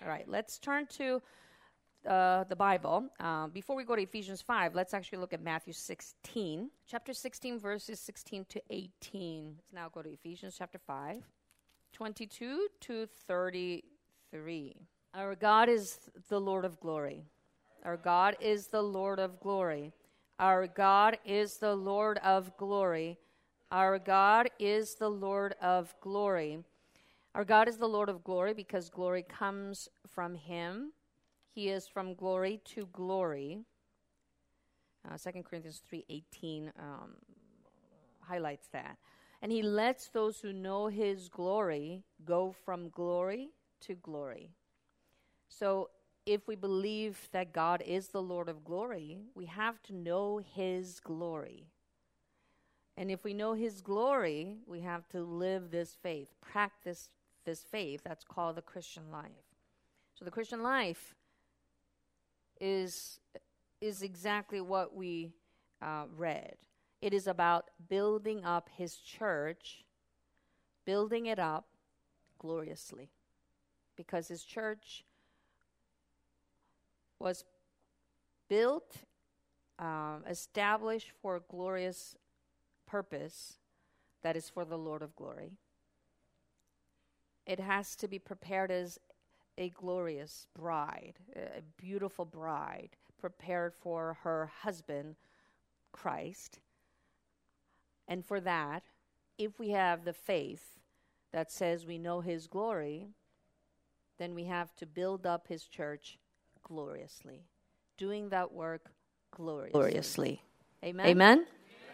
All right, let's turn to the Bible. Before we go to Ephesians 5, let's actually look at Matthew 16. Chapter 16, verses 16 to 18. Let's now go to Ephesians chapter 5, 22 to 33. Our God is the Lord of glory. Our God is the Lord of glory. Our God is the Lord of glory. Our God is the Lord of glory. Our God is the Lord of glory because glory comes from him. He is from glory to glory. 2 Corinthians 3:18 highlights that. And he lets those who know his glory go from glory to glory. So if we believe that God is the Lord of glory, we have to know his glory. And if we know his glory, we have to live this faith, practice this faith. That's called the Christian life. So the Christian life is exactly what we read. It is about building up his church, building it up gloriously. Because his church was built, established for a glorious purpose that is for the Lord of glory. It has to be prepared as a glorious bride, a beautiful bride, prepared for her husband, Christ. And for that, if we have the faith that says we know his glory, then we have to build up his church gloriously, doing that work gloriously. Amen? Amen?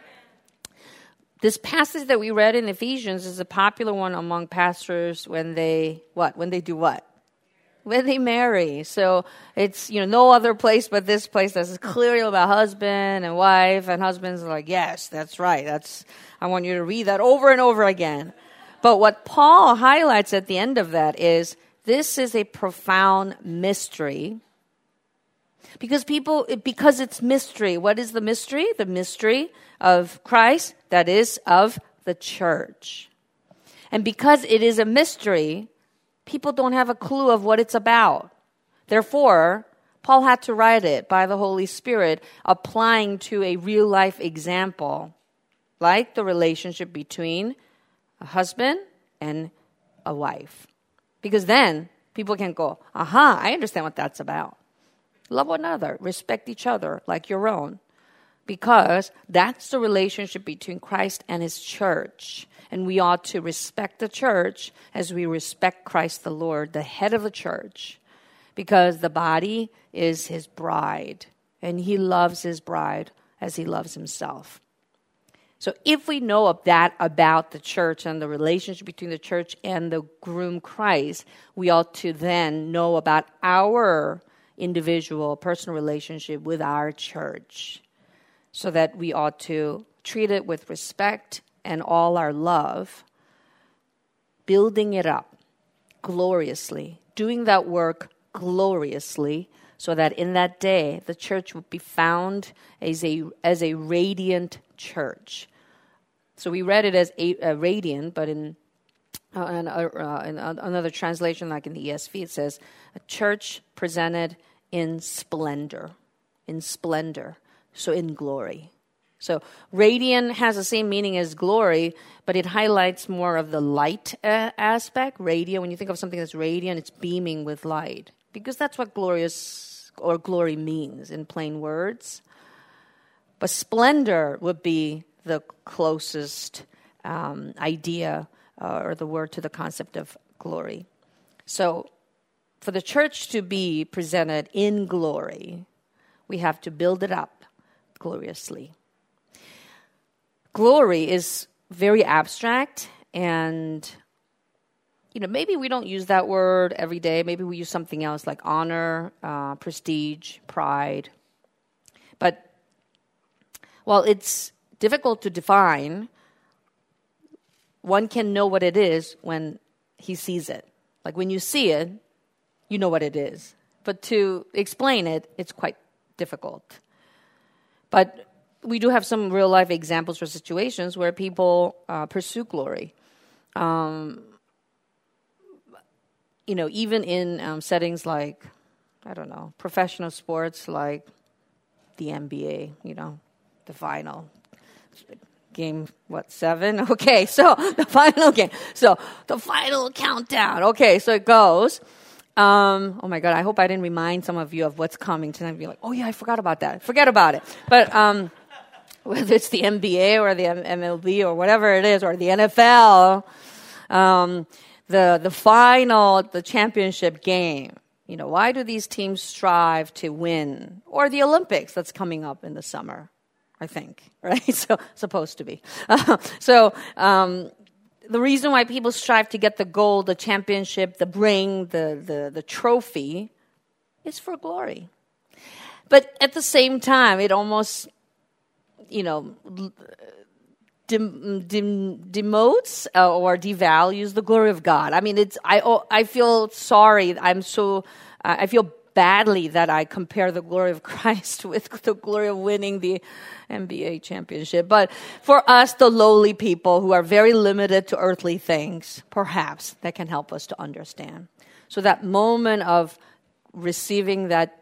This passage that we read in Ephesians is a popular one among pastors when they do what? When they marry. So it's, no other place but this place that's clearly about husband and wife, and husbands are like, yes, that's right. I want you to read that over and over again. But what Paul highlights at the end of that is this is a profound mystery. Because it's mystery. What is the mystery? The mystery of Christ, that is, of the church. And because it is a mystery, people don't have a clue of what it's about. Therefore, Paul had to write it by the Holy Spirit, applying to a real-life example, like the relationship between a husband and a wife. Because then people can go, aha, I understand what that's about. Love one another, respect each other like your own. Because that's the relationship between Christ and his church. And we ought to respect the church as we respect Christ the Lord, the head of the church. Because the body is his bride. And he loves his bride as he loves himself. So if we know of that about the church and the relationship between the church and the groom Christ, we ought to then know about our individual, personal relationship with our church, so that we ought to treat it with respect and all our love, building it up gloriously, doing that work gloriously, so that in that day the church would be found as a radiant church. So we read it as a radiant, but in another translation, like in the ESV, it says, a church presented in splendor, so in glory. So radiant has the same meaning as glory, but it highlights more of the light aspect. Radiant, when you think of something that's radiant, it's beaming with light, because that's what glorious or glory means in plain words. But splendor would be the closest idea or the word to the concept of glory. So for the church to be presented in glory, we have to build it up gloriously. Glory is very abstract, and maybe we don't use that word every day. Maybe we use something else like honor, prestige, pride. But while it's difficult to define, one can know what it is when he sees it. Like when you see it, you know what it is. But to explain it, it's quite difficult. But we do have some real-life examples or situations where people pursue glory. even in settings like, I don't know, professional sports like the NBA, the final game, 7? Okay, so the final game. So the final countdown. Okay, so it goes. Oh my God, I hope I didn't remind some of you of what's coming tonight. Be like, oh yeah, I forgot about that. Forget about it. But whether it's the NBA or the MLB or whatever it is, or the NFL, the final, the championship game, why do these teams strive to win? Or the Olympics that's coming up in the summer, I think, right? So, supposed to be. The reason why people strive to get the gold, the championship, the ring, the trophy is for glory. But at the same time, it almost, demotes or devalues the glory of God. I mean, I feel sorry. I feel badly that I compare the glory of Christ with the glory of winning the NBA championship. But for us, the lowly people who are very limited to earthly things, perhaps that can help us to understand. So that moment of receiving that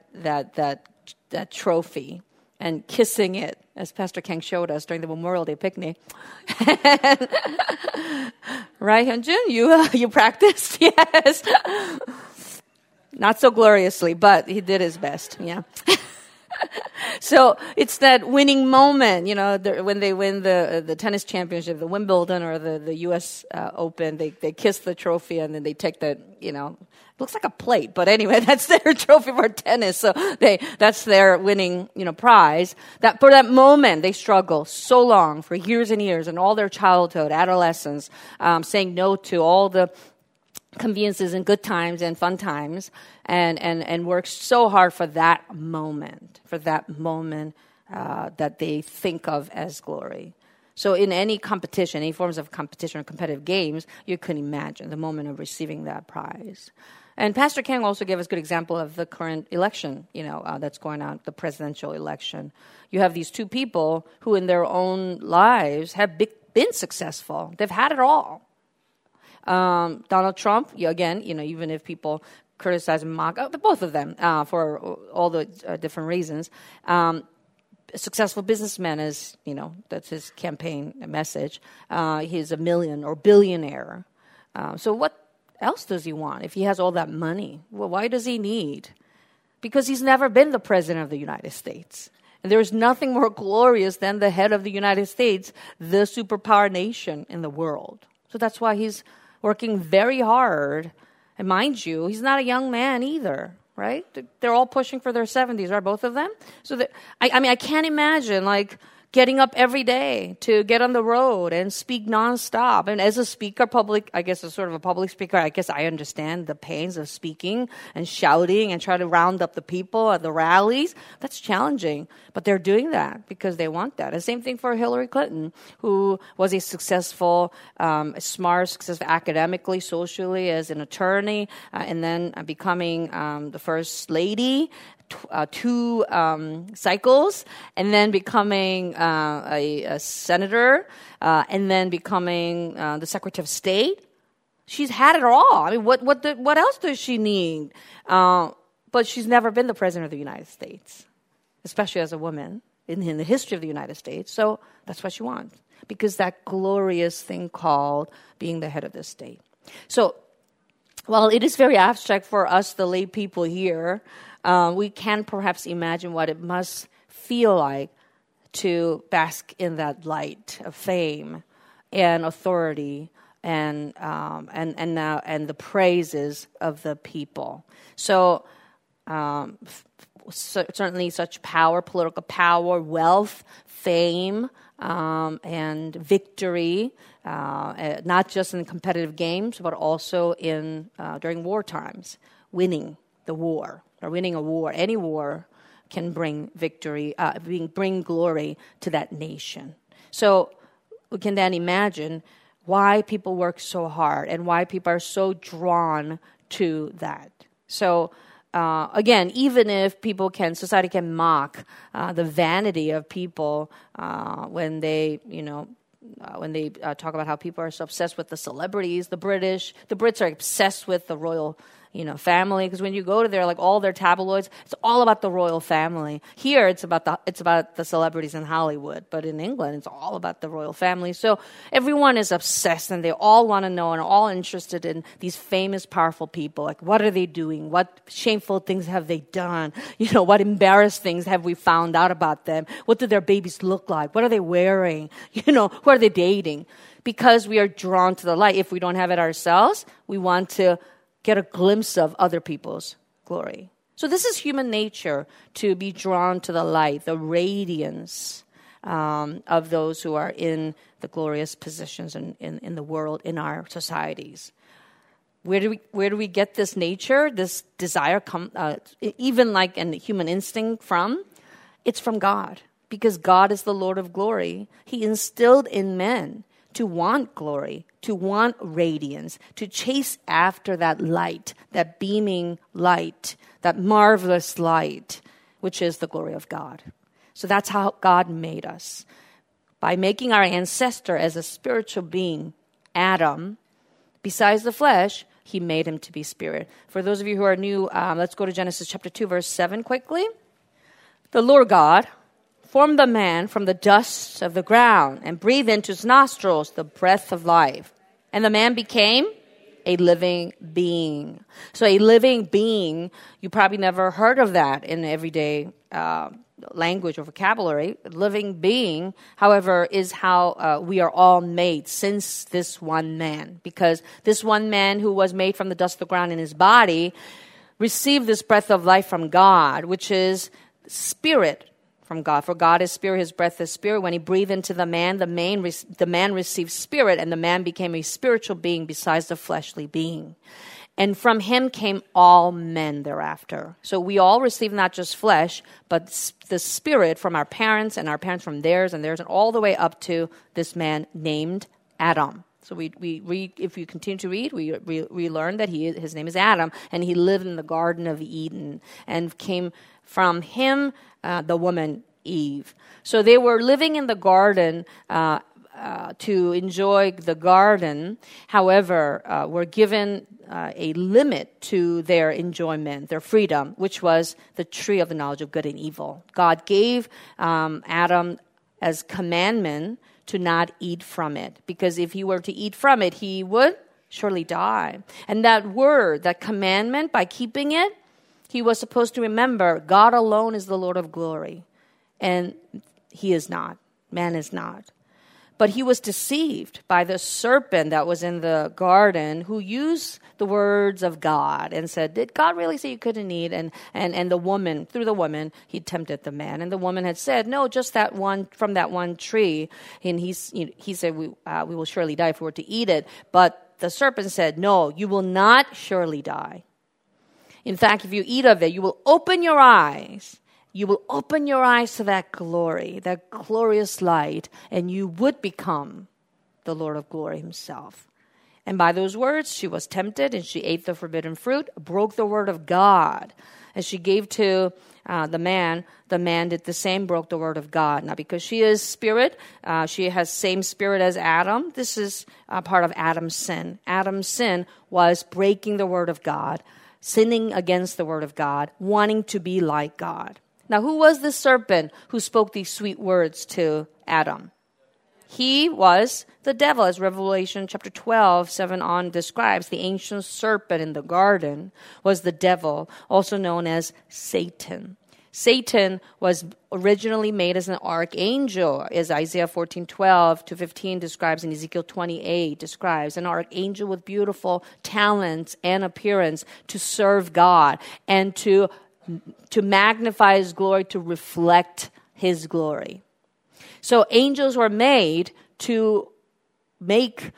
trophy and kissing it, as Pastor Kang showed us during the Memorial Day picnic. Right, Hyunjin? You practiced? Yes. Not so gloriously, but he did his best, yeah. So it's that winning moment, when they win the tennis championship, the Wimbledon or the U.S. Open, they kiss the trophy and then they take that, looks like a plate, but anyway, that's their trophy for tennis. So that's their winning, prize. That for that moment, they struggle so long for years and years and all their childhood, adolescence, saying no to all the conveniences and good times and fun times, and work so hard for that moment that they think of as glory. So in any competition, any forms of competition or competitive games, you can imagine the moment of receiving that prize. And Pastor Kang also gave us a good example of the current election, that's going on, the presidential election. You have these two people who in their own lives have been successful. They've had it all. Donald Trump, again, even if people criticize and mock, both of them for all the different reasons. Successful businessman is, that's his campaign message. He's a million or billionaire. So what else does he want if he has all that money? Well, why does he need? Because he's never been the president of the United States. And there's nothing more glorious than the head of the United States, the superpower nation in the world. So that's why he's working very hard. And mind you, he's not a young man either, right? They're all pushing for their 70s, right? Both of them. So I can't imagine getting up every day to get on the road and speak nonstop. And as a speaker, sort of a public speaker, I guess I understand the pains of speaking and shouting and trying to round up the people at the rallies. That's challenging. But they're doing that because they want that. And same thing for Hillary Clinton, who was a successful, smart, successful academically, socially as an attorney, and then becoming the first lady, two cycles, and then becoming a senator, and then becoming the Secretary of State. She's had it all. I mean, what else does she need? But she's never been the president of the United States, especially as a woman in the history of the United States. So that's what she wants, because that glorious thing called being the head of the state. So while it is very abstract for us, the lay people here, we can perhaps imagine what it must feel like to bask in that light of fame and authority and the praises of the people. So certainly such power, political power, wealth, fame, and victory, not just in competitive games, but also during war times, winning the war. Or winning a war, any war can bring victory, bring glory to that nation. So we can then imagine why people work so hard and why people are so drawn to that. So again, even if society can mock the vanity of people when they, when they talk about how people are so obsessed with the celebrities, the Brits are obsessed with the royal family, because when you go to their all their tabloids, it's all about the royal family. Here, it's about the celebrities in Hollywood, but in England, it's all about the royal family. So everyone is obsessed, and they all want to know and are all interested in these famous, powerful people. Like, what are they doing? What shameful things have they done? What embarrassed things have we found out about them? What do their babies look like? What are they wearing? Who are they dating? Because we are drawn to the light. If we don't have it ourselves, we want to get a glimpse of other people's glory. So this is human nature, to be drawn to the light, the radiance of those who are in the glorious positions in the world, in our societies. Where do we get this nature, this desire, even like a human instinct from? It's from God, because God is the Lord of glory. He instilled in men to want glory, to want radiance, to chase after that light, that beaming light, that marvelous light, which is the glory of God. So that's how God made us. By making our ancestor as a spiritual being, Adam, besides the flesh, he made him to be spirit. For those of you who are new, let's go to Genesis chapter 2, verse 7 quickly. The Lord God formed the man from the dust of the ground and breathed into his nostrils the breath of life. And the man became a living being. So a living being, you probably never heard of that in everyday language or vocabulary. A living being, however, is how we are all made since this one man. Because this one man who was made from the dust of the ground in his body received this breath of life from God, which is spirit from God. For God is spirit, his breath is spirit. When he breathed into the man, the man received spirit, and the man became a spiritual being besides the fleshly being. And from him came all men thereafter. So we all receive not just flesh, but the spirit from our parents, and our parents from theirs, and all the way up to this man named Adam. So we read, if you continue to read, we learn that his name is Adam, and he lived in the Garden of Eden, and came from him the woman Eve. So they were living in the garden to enjoy the garden. However, were given a limit to their enjoyment, their freedom, which was the tree of the knowledge of good and evil. God gave Adam as commandment to not eat from it, because if he were to eat from it, he would surely die. And that word, that commandment, by keeping it, he was supposed to remember God alone is the Lord of glory. And he is not. Man is not. But he was deceived by the serpent that was in the garden, who used the words of God and said, did God really say you couldn't eat? And the woman, through the woman, he tempted the man. And the woman had said, no, just that one, from that one tree. And he said, we will surely die if we were to eat it. But the serpent said, no, you will not surely die. In fact, if you eat of it, you will open your eyes. You will open your eyes to that glory, that glorious light, and you would become the Lord of glory himself. And by those words, she was tempted, and she ate the forbidden fruit, broke the word of God. As she gave to the man did the same, broke the word of God. Now, because she is spirit, she has same spirit as Adam. This is part of Adam's sin. Adam's sin was breaking the word of God, sinning against the word of God, wanting to be like God. Now, who was the serpent who spoke these sweet words to Adam? He was the devil, as Revelation chapter 12, 7 on describes. The ancient serpent in the garden was the devil, also known as Satan. Satan was originally made as an archangel, as Isaiah 14:12-15 describes, and Ezekiel 28 describes, an archangel with beautiful talents and appearance to serve God and to magnify his glory, to reflect his glory. So angels were made to make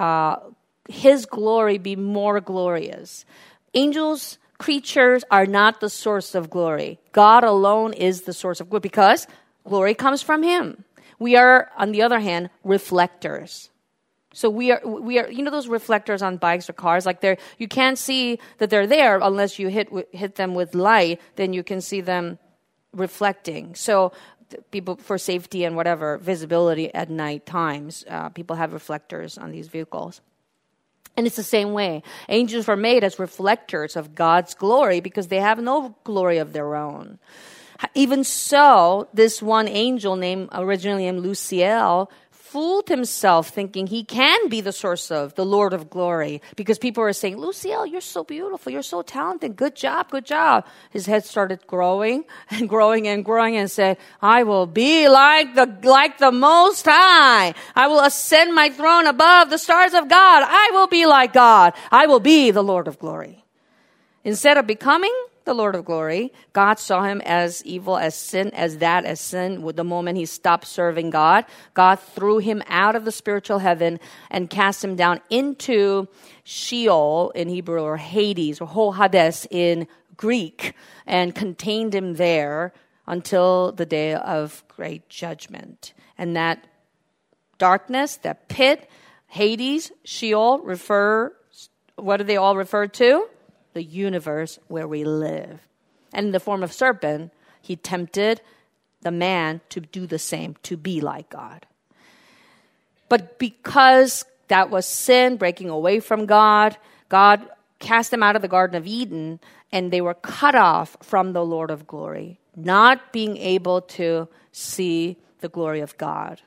his glory be more glorious. Angels, creatures are not the source of glory. God alone is the source of glory, because glory comes from him. We are, on the other hand, reflectors. So we are, you know those reflectors on bikes or cars? Like you can't see that they're there unless you hit them with light, then you can see them reflecting. So people for safety and whatever, visibility at night times. People have reflectors on these vehicles. And it's the same way. Angels were made as reflectors of God's glory because they have no glory of their own. Even so, this one angel originally named Luciel, fooled himself thinking he can be the source of the Lord of glory because people were saying, Luciel, you're so beautiful. You're so talented. Good job. Good job. His head started growing and growing and growing and said, I will be like the Most High. I will ascend my throne above the stars of God. I will be like God. I will be the Lord of glory. Instead of becoming the Lord of glory, God saw him as evil, as sin. With the moment he stopped serving God, God threw him out of the spiritual heaven and cast him down into Sheol in Hebrew, or Hades, or Hades in Greek, and contained him there until the day of great judgment. And that darkness, that pit, Hades, Sheol, what do they all refer to? The universe where we live. And in the form of serpent, he tempted the man to do the same, to be like God. But because that was sin, breaking away from God, God cast them out of the Garden of Eden, and they were cut off from the Lord of glory, not being able to see the glory of God.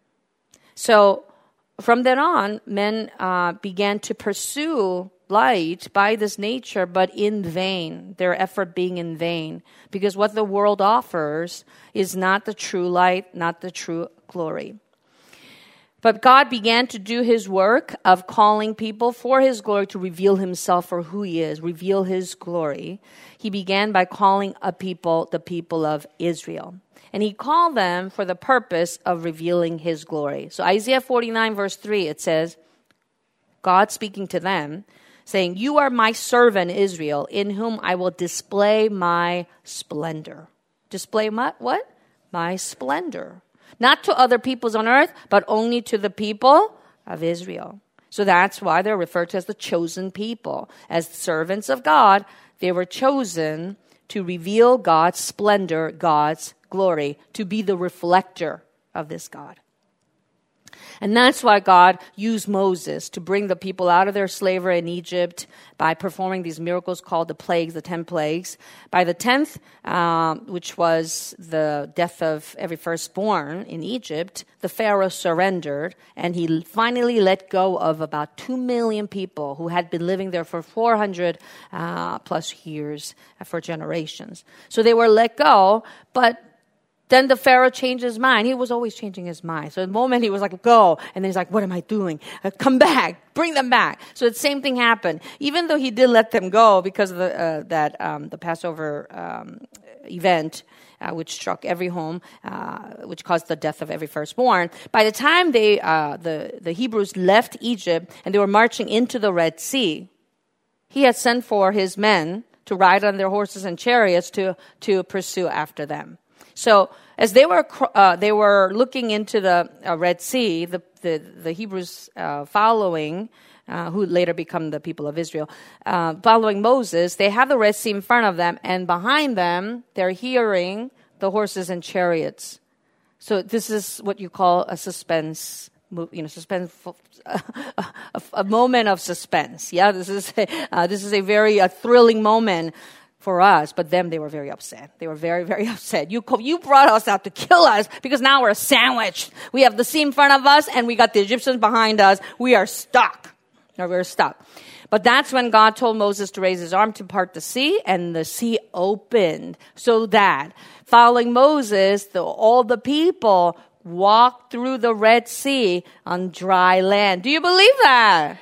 So from then on, men began to pursue light by this nature, but in vain, their effort being in vain, because what the world offers is not the true light, not the true glory. But God began to do his work of calling people for his glory to reveal himself for who he is, reveal his glory. He began by calling a people, the people of Israel. And he called them for the purpose of revealing his glory. So Isaiah 49 verse 3, it says, God speaking to them, saying, you are my servant Israel, in whom I will display my splendor. Display what? My splendor. Not to other peoples on earth, but only to the people of Israel. So that's why they're referred to as the chosen people. As servants of God, they were chosen to reveal God's splendor, God's glory, to be the reflector of this God. And that's why God used Moses to bring the people out of their slavery in Egypt by performing these miracles called the plagues, the 10 plagues. By the 10th, which was the death of every firstborn in Egypt, the Pharaoh surrendered, and he finally let go of about 2 million people who had been living there for 400 plus years, for generations. So they were let go, but then the Pharaoh changed his mind. He was always changing his mind. So the moment he was like, go. And then he's like, what am I doing? Come back. Bring them back. So the same thing happened. Even though he did let them go because of the Passover event, which struck every home, which caused the death of every firstborn. By the time the Hebrews left Egypt and they were marching into the Red Sea, he had sent for his men to ride on their horses and chariots to pursue after them. So as they were looking into the Red Sea, the Hebrews following, who later become the people of Israel, following Moses, they have the Red Sea in front of them, and behind them, they're hearing the horses and chariots. So this is what you call a suspense, a moment of suspense. Yeah, this is a very thrilling moment for us, but them, they were very upset. They were very, very upset. You brought us out to kill us because now we're sandwiched. We have the sea in front of us and we got the Egyptians behind us. We are stuck. We're stuck. But that's when God told Moses to raise his arm to part the sea, and the sea opened so that following Moses, all the people walked through the Red Sea on dry land. Do you believe that?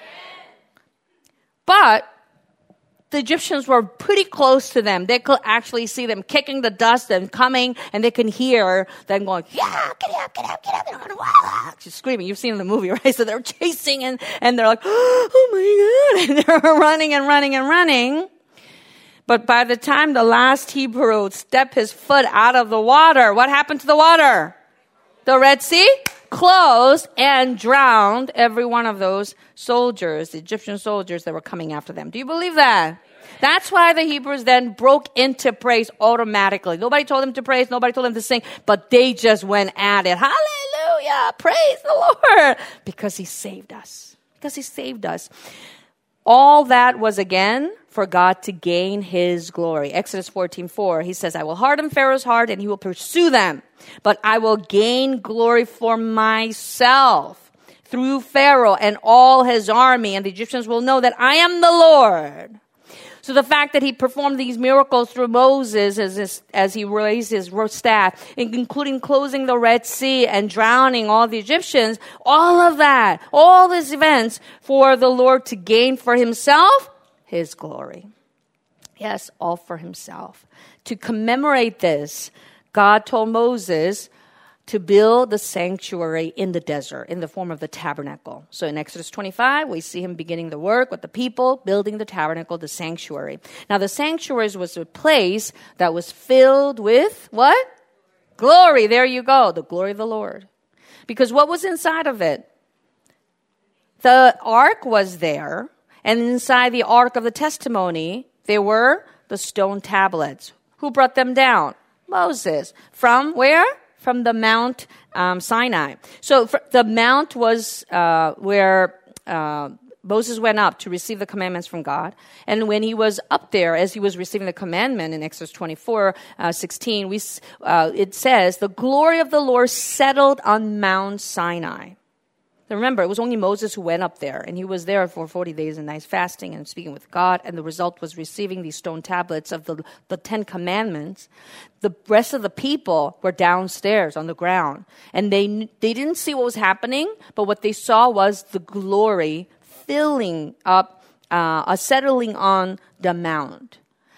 But the Egyptians were pretty close to them. They could actually see them kicking the dust and coming, and they can hear them going, yeah, get up. Just screaming. You've seen the movie, right? So they're chasing, and they're like, oh my God. And they're running and running and running. But by the time the last Hebrew stepped his foot out of the water, what happened to the water? The Red Sea closed and drowned every one of those soldiers, the Egyptian soldiers that were coming after them. Do you believe that? That's why the Hebrews then broke into praise automatically. Nobody told them to praise, nobody told them to sing, but they just went at it. Hallelujah! Praise the Lord! Because He saved us. Because He saved us. All that was again for God to gain His glory. Exodus 14:4, He says, I will harden Pharaoh's heart and he will pursue them, but I will gain glory for myself through Pharaoh and all his army, and the Egyptians will know that I am the Lord. So the fact that He performed these miracles through Moses as he raised his staff, including closing the Red Sea and drowning all the Egyptians, all of that, all these events for the Lord to gain for Himself His glory. Yes, all for Himself. To commemorate this, God told Moses to build the sanctuary in the desert in the form of the tabernacle. So in Exodus 25, we see Him beginning the work with the people, building the tabernacle, the sanctuary. Now the sanctuary was a place that was filled with what? Glory. There you go. The glory of the Lord. Because what was inside of it? The ark was there, and inside the ark of the testimony, there were the stone tablets. Who brought them down? Moses. From where? From the Mount Sinai. So the mount was where Moses went up to receive the commandments from God. And when he was up there, as he was receiving the commandment in Exodus 24:16, it says, the glory of the Lord settled on Mount Sinai. So remember, it was only Moses who went up there, and he was there for 40 days and nights fasting and speaking with God, and the result was receiving these stone tablets of the 10 commandments. The rest of the people were downstairs on the ground, and they didn't see what was happening, but what they saw was the glory filling up, settling on the mount.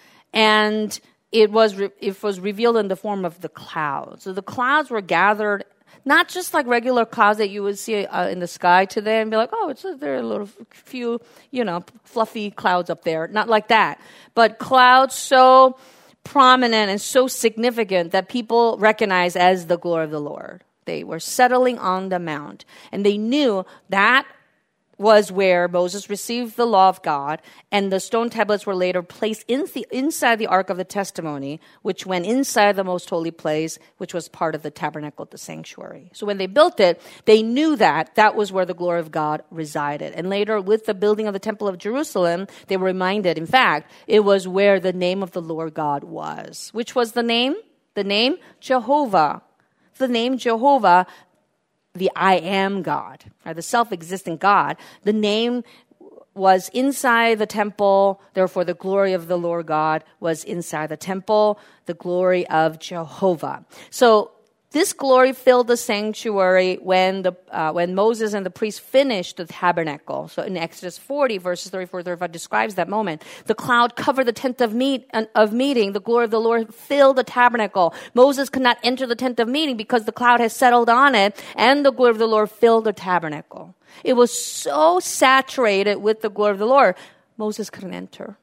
And it was revealed in the form of the clouds. So the clouds were gathered, not just like regular clouds that you would see in the sky today and be like, oh, there are a little few, fluffy clouds up there. Not like that. But clouds so prominent and so significant that people recognize as the glory of the Lord. They were settling on the mount. And they knew that was where Moses received the law of God, and the stone tablets were later placed inside the Ark of the Testimony, which went inside the most holy place, which was part of the tabernacle, the sanctuary. So when they built it, they knew that was where the glory of God resided. And later, with the building of the Temple of Jerusalem, they were reminded, in fact, it was where the name of the Lord God was. Which was the name? The name Jehovah. The name Jehovah, the I am God, the self-existent God. The name was inside the temple, therefore the glory of the Lord God was inside the temple, the glory of Jehovah. So this glory filled the sanctuary when Moses and the priests finished the tabernacle. So in Exodus 40, verses 34-35 describes that moment. The cloud covered the tent of meeting. The glory of the Lord filled the tabernacle. Moses could not enter the tent of meeting because the cloud had settled on it, and the glory of the Lord filled the tabernacle. It was so saturated with the glory of the Lord, Moses couldn't enter.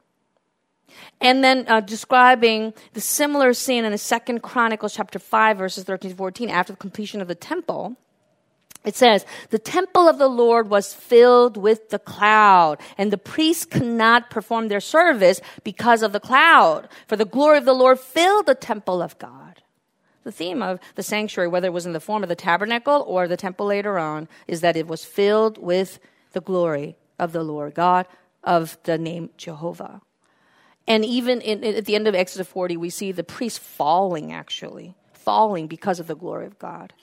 And then describing the similar scene in the 2 Chronicles chapter 5, verses 13-14, after the completion of the temple, it says, the temple of the Lord was filled with the cloud, and the priests could not perform their service because of the cloud, for the glory of the Lord filled the temple of God. The theme of the sanctuary, whether it was in the form of the tabernacle or the temple later on, is that it was filled with the glory of the Lord God, of the name Jehovah. And even at the end of Exodus 40, we see the priests falling because of the glory of God.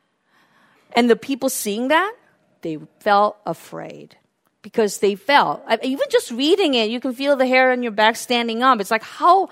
And the people seeing that, they felt afraid because they felt, even just reading it, you can feel the hair on your back standing up. It's like how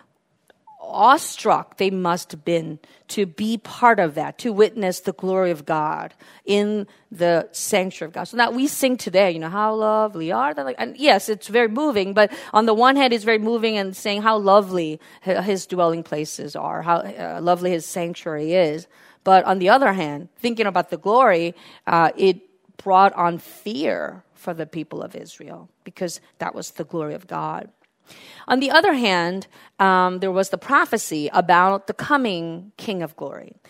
awestruck they must have been to be part of that, to witness the glory of God in the sanctuary of God. So now we sing today, how lovely are they? And yes, it's very moving, but on the one hand, it's very moving and saying how lovely His dwelling places are, how lovely His sanctuary is. But on the other hand, thinking about the glory, it brought on fear for the people of Israel because that was the glory of God. On the other hand, there was the prophecy about the coming King of Glory.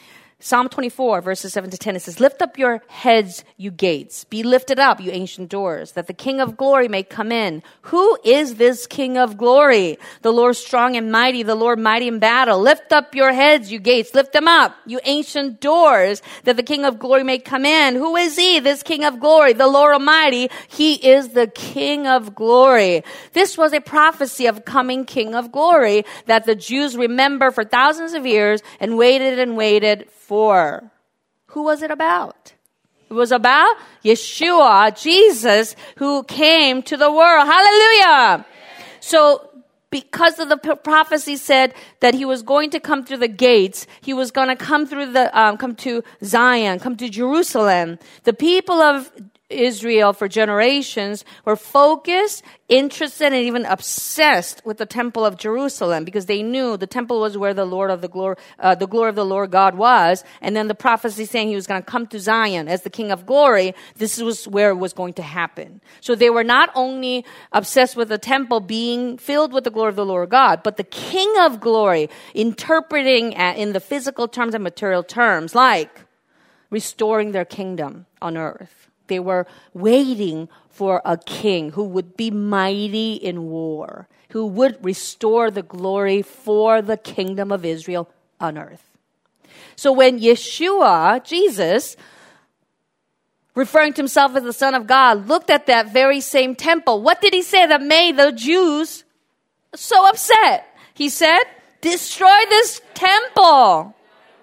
Psalm 24, verses 7 to 10, it says, "Lift up your heads, you gates. Be lifted up, you ancient doors, that the King of glory may come in. Who is this King of glory? The Lord strong and mighty, the Lord mighty in battle. Lift up your heads, you gates. Lift them up, you ancient doors, that the King of glory may come in. Who is he, this King of glory? The Lord Almighty. He is the King of glory." This was a prophecy of coming King of glory that the Jews remember for thousands of years and waited for. Who was it about? It was about Yeshua, Jesus, who came to the world. Hallelujah! So, because of the prophecy said that he was going to come through the gates, he was going to come through come to Zion, come to Jerusalem. The people of Israel for generations were focused, interested, and even obsessed with the temple of Jerusalem because they knew the temple was where the glory of the Lord God was. And then the prophecy saying he was going to come to Zion as the King of glory. This was where it was going to happen. So they were not only obsessed with the temple being filled with the glory of the Lord God, but the King of glory, interpreting in the physical terms and material terms, like restoring their kingdom on earth. They were waiting for a king who would be mighty in war, who would restore the glory for the kingdom of Israel on earth. So when Yeshua, Jesus, referring to himself as the Son of God, looked at that very same temple, what did he say that made the Jews so upset? He said, "Destroy this temple."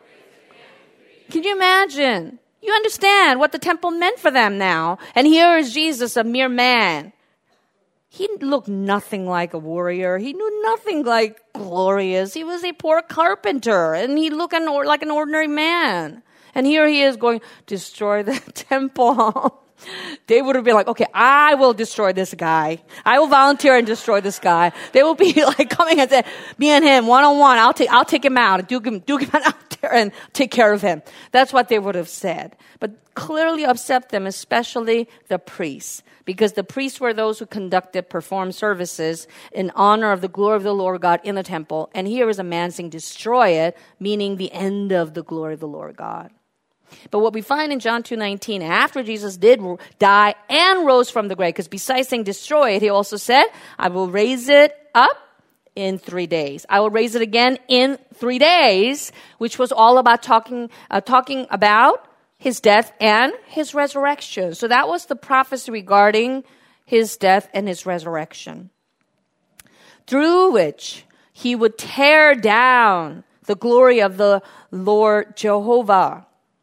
Can you imagine? You understand what the temple meant for them now. And here is Jesus, a mere man. He looked nothing like a warrior. He knew nothing like glorious. He was a poor carpenter, and he looked like an ordinary man. And here he is going, "Destroy the temple." They would have been like, "Okay, I will destroy this guy. I will volunteer and destroy this guy." They will be like coming and say, "Me and him, one-on-one, I'll take him out and duke him out there and take care of him." That's what they would have said. But clearly upset them, especially the priests. Because the priests were those who performed services in honor of the glory of the Lord God in the temple. And here is a man saying, "Destroy it," meaning the end of the glory of the Lord God. But what we find in John 2:19, after Jesus did die and rose from the grave, because besides saying destroy it, he also said, "I will raise it up in 3 days. I will raise it again in 3 days," which was all about talking about his death and his resurrection. So that was the prophecy regarding his death and his resurrection, through which he would tear down the glory of the Lord Jehovah,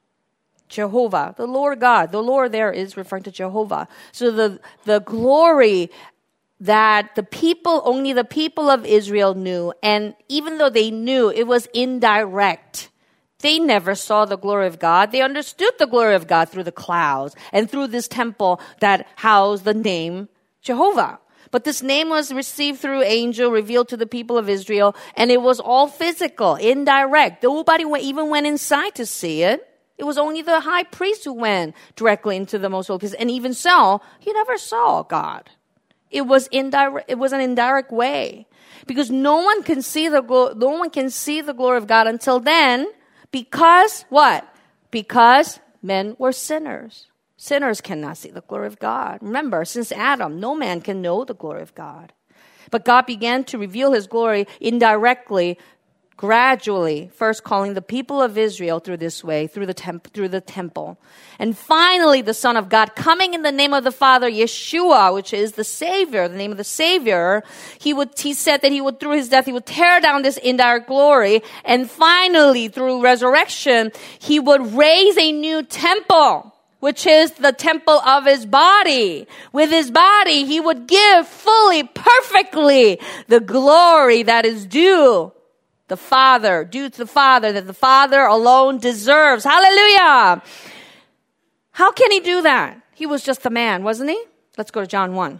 the Lord God. The Lord there is referring to Jehovah. So the glory that only the people of Israel knew, and even though they knew, it was indirect. They never saw the glory of God. They understood the glory of God through the clouds and through this temple that housed the name Jehovah. But this name was received through angel, revealed to the people of Israel, and it was all physical, indirect. Nobody even went inside to see it. It was only the high priest who went directly into the most holy place. And even so, he never saw God. It was indirect. It was an indirect way. Because no one can see the glory of God until then. Because what? Because men were sinners. Sinners cannot see the glory of God. Remember, since Adam, no man can know the glory of God. But God began to reveal his glory indirectly, gradually, first calling the people of Israel through this way, through the temple. And finally, the Son of God, coming in the name of the Father, Yeshua, which is the Savior, the name of the Savior, he said that through his death, he would tear down this indirect glory. And finally, through resurrection, he would raise a new temple, which is the temple of his body. With his body, he would give fully, perfectly the glory that is due to the Father, that the Father alone deserves. Hallelujah! How can he do that? He was just a man, wasn't he? Let's go to John 1.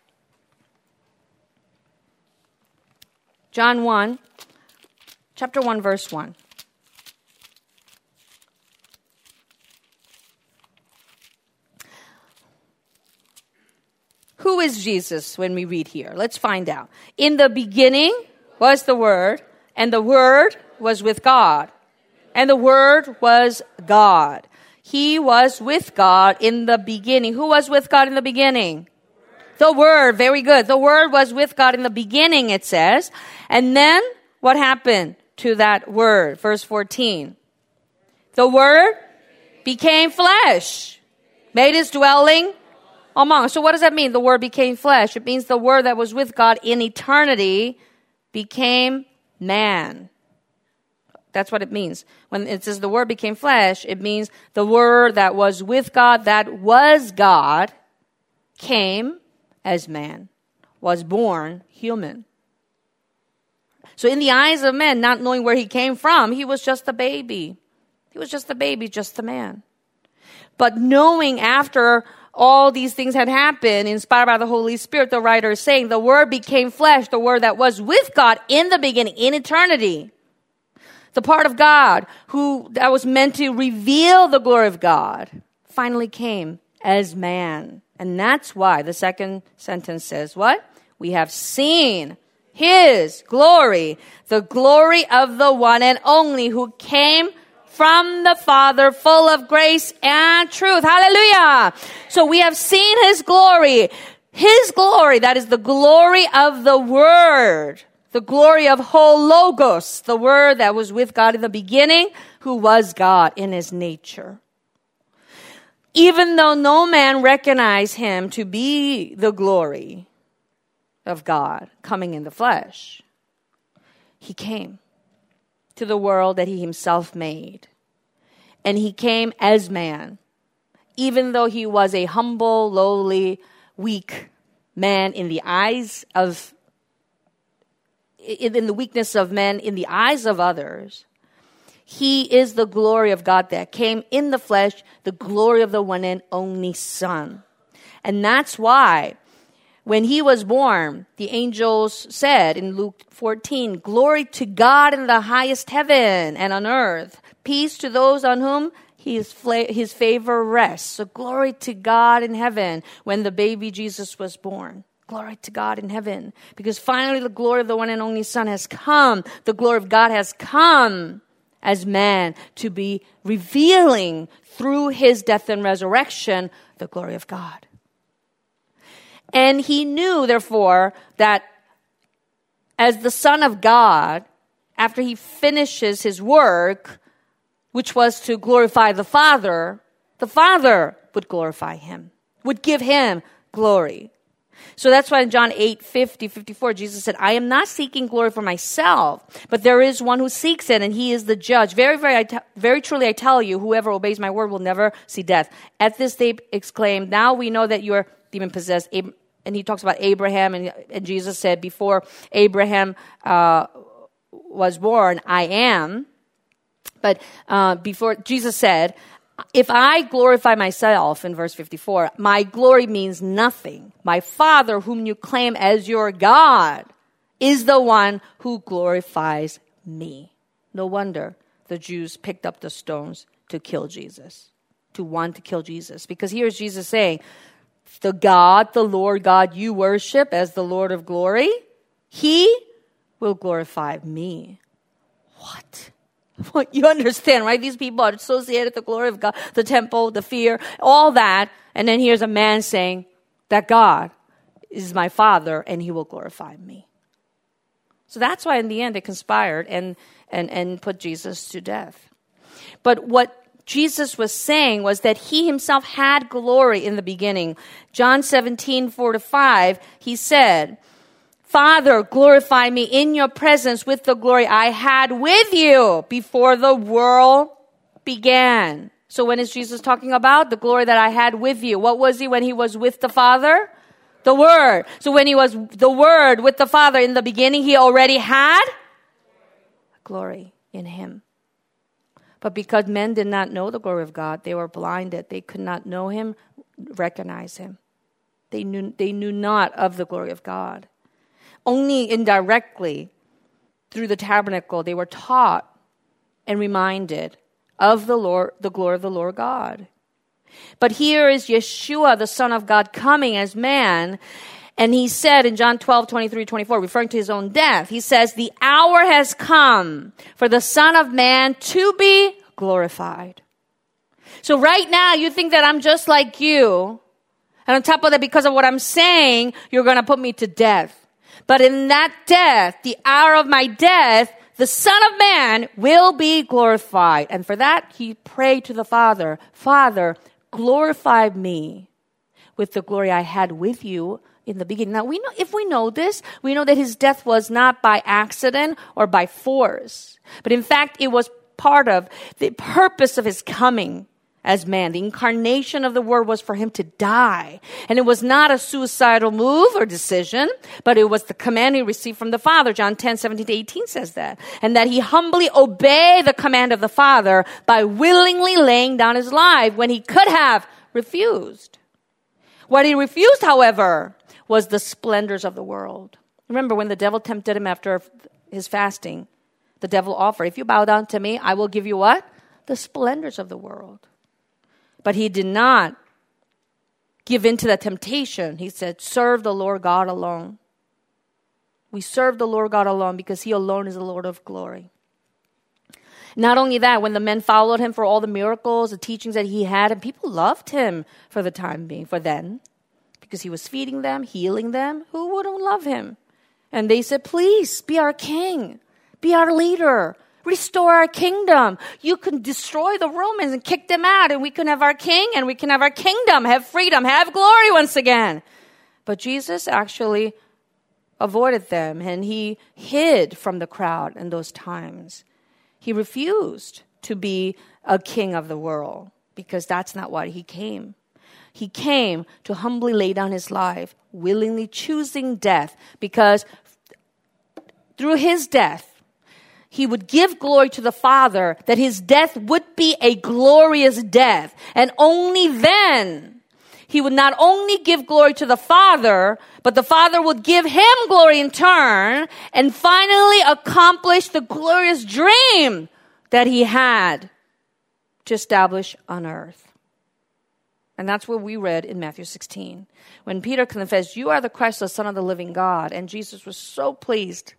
John 1, chapter 1, verse 1. Who is Jesus when we read here? Let's find out. In the beginning was the Word, and the Word was with God, And the Word was God. He was with God in the beginning. Who was with God in the beginning? The Word. Very good. The Word was with God in the beginning, it says. And then what happened to that Word? Verse 14. The Word became flesh, made his dwelling among us. So what does that mean? The Word became flesh. It means the Word that was with God in eternity became man. That's what it means. When it says the Word became flesh, it means the Word that was with God, that was God, came as man, was born human. So in the eyes of men, not knowing where he came from, he was just a baby. He was just a baby, just a man. But knowing after all these things had happened, inspired by the Holy Spirit, the writer is saying, the Word became flesh, the Word that was with God in the beginning, in eternity. The part of God that was meant to reveal the glory of God finally came as man. And that's why the second sentence says what? We have seen his glory, the glory of the one and only who came from the Father, full of grace and truth. Hallelujah. So we have seen his glory. His glory, that is the glory of the Word. The glory of whole Logos, the Word that was with God in the beginning, who was God in his nature. Even though no man recognized him to be the glory of God coming in the flesh, he came to the world that he himself made. And he came as man, even though he was a humble, lowly, weak man in the eyes of in the weakness of men, in the eyes of others. He is the glory of God that came in the flesh, the glory of the one and only Son. And that's why when he was born, the angels said in Luke 14, glory to God in the highest heaven and on earth, peace to those on whom his favor rests. So glory to God in heaven when the baby Jesus was born. Glory to God in heaven. Because finally the glory of the one and only Son has come. The glory of God has come as man to be revealing through his death and resurrection the glory of God. And he knew, therefore, that as the Son of God, after he finishes his work, which was to glorify the Father would glorify him, would give him glory. So that's why in John 8:54, Jesus said, I am not seeking glory for myself, but there is one who seeks it, and he is the judge. Very truly I tell you, whoever obeys my word will never see death. At this they exclaimed, now we know that you are demon-possessed. And he talks about Abraham, and Jesus said, before Abraham was born, I am. But before Jesus said, if I glorify myself, in verse 54, my glory means nothing. My Father, whom you claim as your God, is the one who glorifies me. No wonder the Jews picked up the stones to kill Jesus, to want to kill Jesus. Because here's Jesus saying, the Lord God you worship as the Lord of glory, he will glorify me. What? You understand, right? These people are associated with the glory of God, the temple, the fear, all that. And then here's a man saying that God is my Father and he will glorify me. So that's why in the end they conspired and put Jesus to death. But what Jesus was saying was that he himself had glory in the beginning. John 17:4-5, he said, Father, glorify me in your presence with the glory I had with you before the world began. So when is Jesus talking about? The glory that I had with you. What was he when he was with the Father? The Word. So when he was the Word with the Father in the beginning, he already had glory in him. But because men did not know the glory of God, they were blinded. They could not know him, recognize him. They knew not of the glory of God. Only indirectly, through the tabernacle, they were taught and reminded of the glory of the Lord God. But here is Yeshua, the Son of God, coming as man, And he said in John 12, 23, 24, referring to his own death, he says, the hour has come for the Son of Man to be glorified. So right now, you think that I'm just like you. And on top of that, because of what I'm saying, you're going to put me to death. But in that death, the hour of my death, the Son of Man will be glorified. And for that, he prayed to the Father, Father, glorify me with the glory I had with you in the beginning. Now, if we know this, we know that his death was not by accident or by force. But in fact, it was part of the purpose of his coming as man. The incarnation of the Word was for him to die. And it was not a suicidal move or decision, but it was the command he received from the Father. John 10, 17 to 18 says that. And that he humbly obeyed the command of the Father by willingly laying down his life when he could have refused. What he refused, however, was the splendors of the world. Remember when the devil tempted him after his fasting, the devil offered, if you bow down to me, I will give you what? The splendors of the world. But he did not give in to that temptation. He said, serve the Lord God alone. We serve the Lord God alone because he alone is the Lord of glory. Not only that, when the men followed him for all the miracles, the teachings that he had, and people loved him for the time being, for then, because he was feeding them, healing them, who wouldn't love him? And they said, please, be our king, be our leader, restore our kingdom. You can destroy the Romans and kick them out, and we can have our king, and we can have our kingdom, have freedom, have glory once again. But Jesus actually avoided them, and he hid from the crowd in those times. He refused to be a king of the world because that's not what he came. He came to humbly lay down his life, willingly choosing death, because through his death, he would give glory to the Father, that his death would be a glorious death. And only then, he would not only give glory to the Father, but the Father would give him glory in turn, and finally accomplish the glorious dream that he had to establish on earth. And that's what we read in Matthew 16. When Peter confessed, you are the Christ, the Son of the living God. And Jesus was so pleased.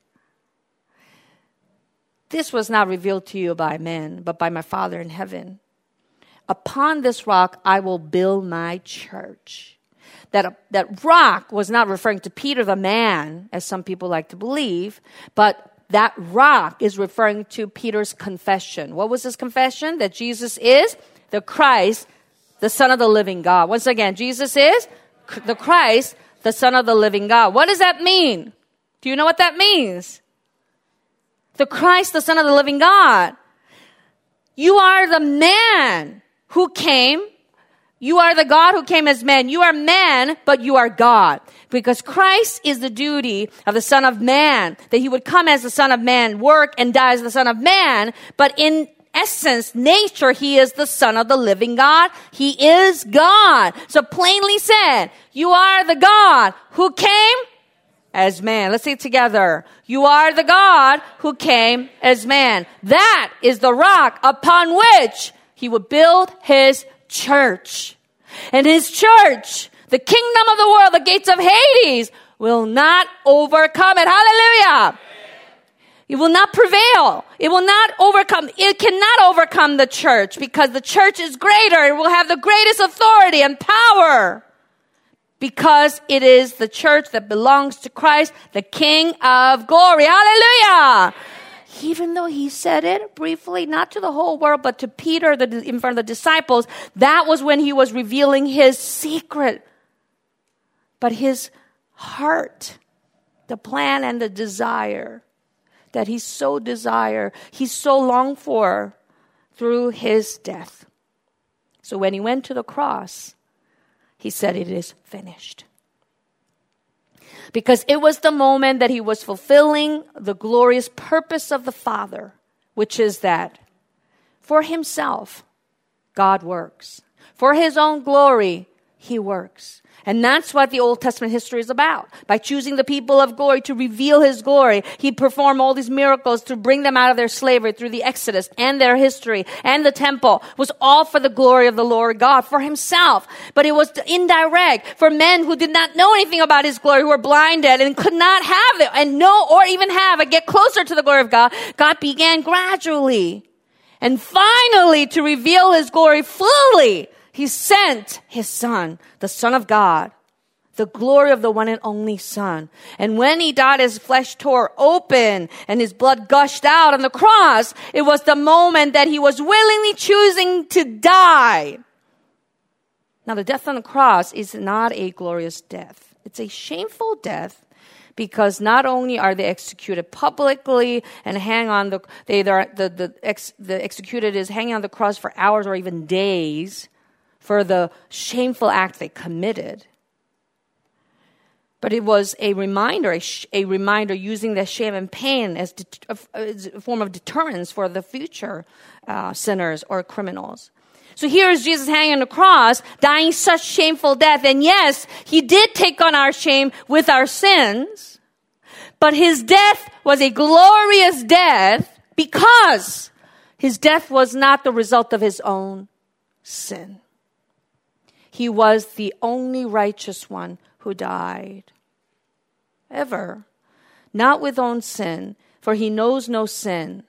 This was not revealed to you by men, but by my Father in heaven. Upon this rock, I will build my church. That rock was not referring to Peter the man, as some people like to believe, but that rock is referring to Peter's confession. What was his confession? That Jesus is the Christ, the Son of the living God. Once again, Jesus is the Christ, the Son of the living God. What does that mean? Do you know what that means? The Christ, the Son of the living God. You are the man who came. You are the God who came as man. You are man, but you are God. Because Christ is the duty of the Son of Man, that he would come as the Son of Man, work and die as the Son of Man, but in essence, nature, he is the Son of the living God. He is God. So plainly said, you are the God who came as man. Let's say it together. You are the God who came as man. That is the rock upon which he would build his church. And his church, the kingdom of the world, the gates of Hades, will not overcome it. Hallelujah. It will not prevail. It will not overcome. It cannot overcome the church because the church is greater. It will have the greatest authority and power because it is the church that belongs to Christ, the King of glory. Hallelujah. Even though he said it briefly, not to the whole world, but to Peter in front of the disciples, that was when he was revealing his secret. But his heart, the plan and the desire that he so longed for through his death. So when he went to the cross, he said, it is finished. Because it was the moment that he was fulfilling the glorious purpose of the Father, which is that for himself, God works. For his own glory, He works. And that's what the Old Testament history is about. By choosing the people of glory to reveal His glory, He performed all these miracles to bring them out of their slavery through the Exodus and their history. And the temple was all for the glory of the Lord God, for Himself. But it was indirect for men who did not know anything about His glory, who were blinded and could not have it and know or even have it, get closer to the glory of God. God began gradually. And finally, to reveal His glory fully, He sent His Son, the Son of God, the glory of the one and only Son. And when He died, His flesh tore open and His blood gushed out on the cross. It was the moment that He was willingly choosing to die. Now, the death on the cross is not a glorious death. It's a shameful death, because not only are they executed publicly and hang on the executed is hanging on the cross for hours or even days for the shameful act they committed. But it was a reminder, a reminder using the shame and pain as a form of deterrence for the future sinners or criminals. So here is Jesus hanging on the cross, dying such shameful death. And yes, He did take on our shame with our sins. But His death was a glorious death because His death was not the result of His own sin. He was the only righteous one who died ever, not with own sin, for He knows no sin.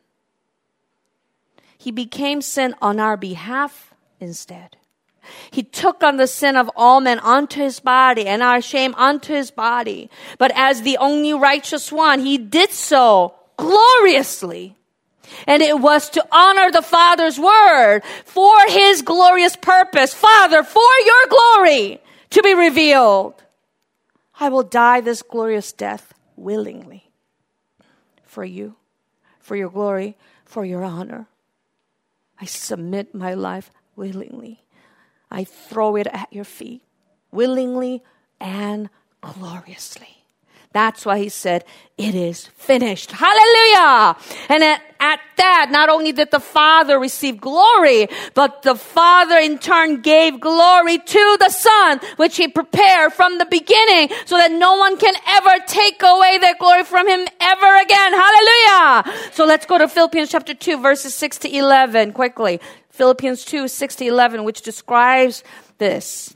He became sin on our behalf instead. He took on the sin of all men onto His body and our shame onto His body. But as the only righteous one, He did so gloriously. And it was to honor the Father's word for His glorious purpose. Father, for your glory to be revealed, I will die this glorious death willingly for you, for your glory, for your honor. I submit my life willingly. I throw it at your feet willingly and gloriously. That's why He said, it is finished. Hallelujah! And at that, not only did the Father receive glory, but the Father in turn gave glory to the Son, which He prepared from the beginning, so that no one can ever take away that glory from Him ever again. Hallelujah! So let's go to Philippians chapter 2, verses 6 to 11, quickly. Philippians 2, 6 to 11, which describes this.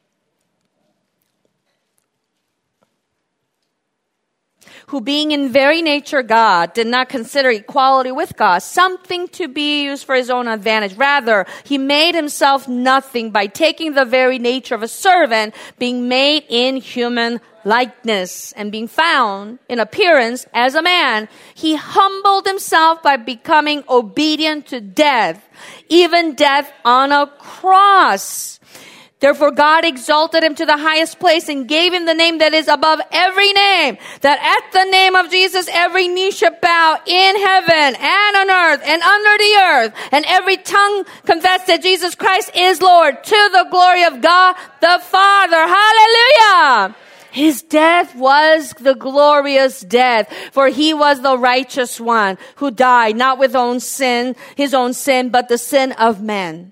Who being in very nature God, did not consider equality with God something to be used for His own advantage. Rather, He made Himself nothing by taking the very nature of a servant, being made in human likeness, and being found in appearance as a man. He humbled Himself by becoming obedient to death, even death on a cross. Therefore, God exalted Him to the highest place and gave Him the name that is above every name, that at the name of Jesus every knee should bow in heaven and on earth and under the earth, and every tongue confess that Jesus Christ is Lord, to the glory of God the Father. Hallelujah! His death was the glorious death, for He was the righteous one who died, not with His own sin, but the sin of men.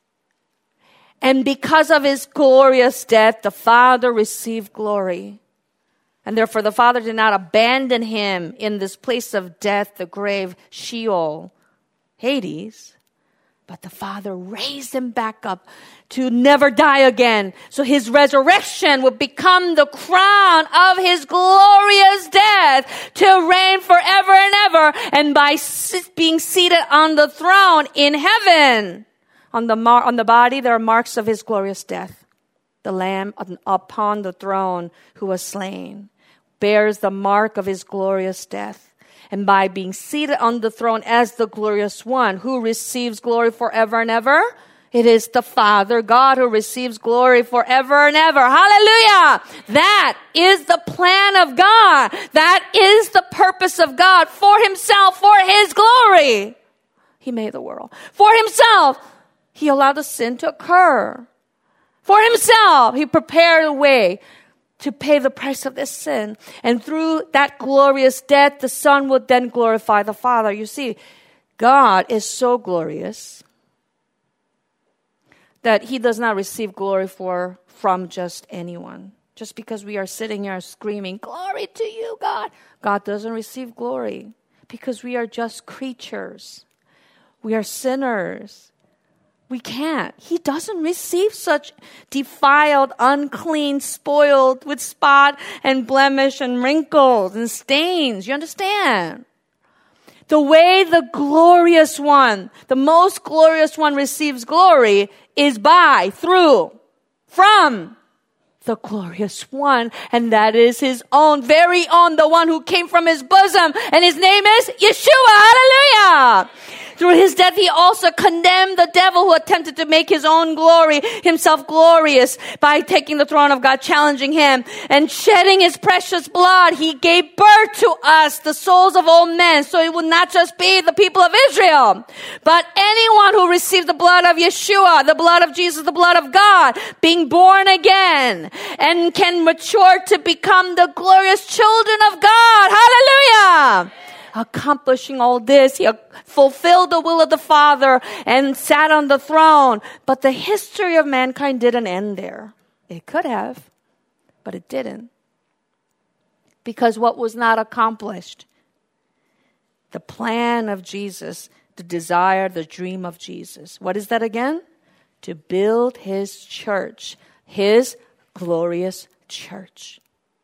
And because of His glorious death, the Father received glory. And therefore the Father did not abandon Him in this place of death, the grave, Sheol, Hades. But the Father raised Him back up to never die again. So His resurrection would become the crown of His glorious death to reign forever and ever. And by being seated on the throne in heaven, on the body, there are marks of His glorious death. The Lamb upon the throne who was slain bears the mark of His glorious death. And by being seated on the throne as the glorious one who receives glory forever and ever, it is the Father, God, who receives glory forever and ever. Hallelujah! That is the plan of God. That is the purpose of God for Himself, for His glory. He made the world. For Himself, He allowed the sin to occur. For Himself, He prepared a way to pay the price of this sin. And through that glorious death, the Son would then glorify the Father. You see, God is so glorious that he does not receive glory from just anyone. Just because we are sitting here screaming, glory to you, God. God doesn't receive glory because we are just creatures. We are sinners. We can't. He doesn't receive such defiled, unclean, spoiled with spot and blemish and wrinkles and stains. You understand? The way the glorious one, the most glorious one receives glory is from the glorious one. And that is his own, very own, the one who came from his bosom. And his name is Yeshua. Hallelujah. Through his death, he also condemned the devil who attempted to make his own glory, himself glorious by taking the throne of God, challenging him and shedding his precious blood. He gave birth to us, the souls of all men. So it would not just be the people of Israel, but anyone who received the blood of Yeshua, the blood of Jesus, the blood of God, being born again and can mature to become the glorious children of God. Hallelujah. Accomplishing all this, he fulfilled the will of the Father and sat on the throne. But the history of mankind didn't end there. It could have, but it didn't. Because what was not accomplished? The plan of Jesus, the desire, the dream of Jesus. What is that again? To build his church, his glorious church.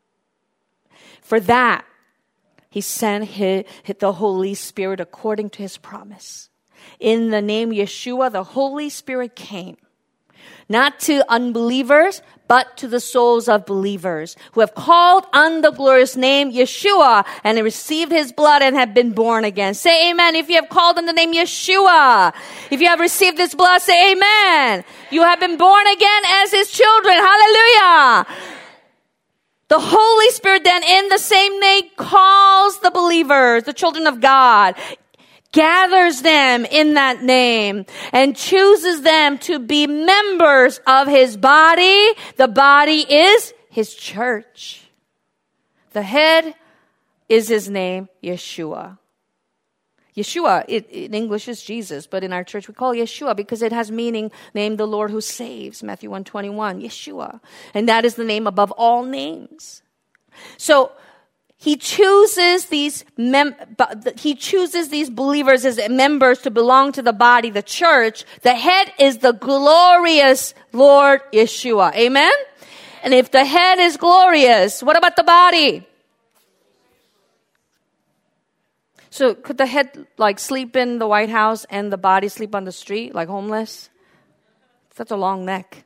For that, he sent the Holy Spirit according to his promise. In the name Yeshua, the Holy Spirit came. Not to unbelievers, but to the souls of believers who have called on the glorious name Yeshua and received his blood and have been born again. Say amen if you have called on the name Yeshua. If you have received his blood, say amen. You have been born again as his children. Hallelujah. The Holy Spirit then in the same name calls the believers, the children of God, gathers them in that name and chooses them to be members of his body. The body is his church. The head is his name, Yeshua. Yeshua, in English is Jesus, but in our church we call it Yeshua because it has meaning, name the Lord who saves, Matthew 1:21, Yeshua. And that is the name above all names. So he chooses these believers as members to belong to the body, the church. The head is the glorious Lord Yeshua. Amen? And if the head is glorious, what about the body? So could the head sleep in the White House and the body sleep on the street like homeless? Such a long neck.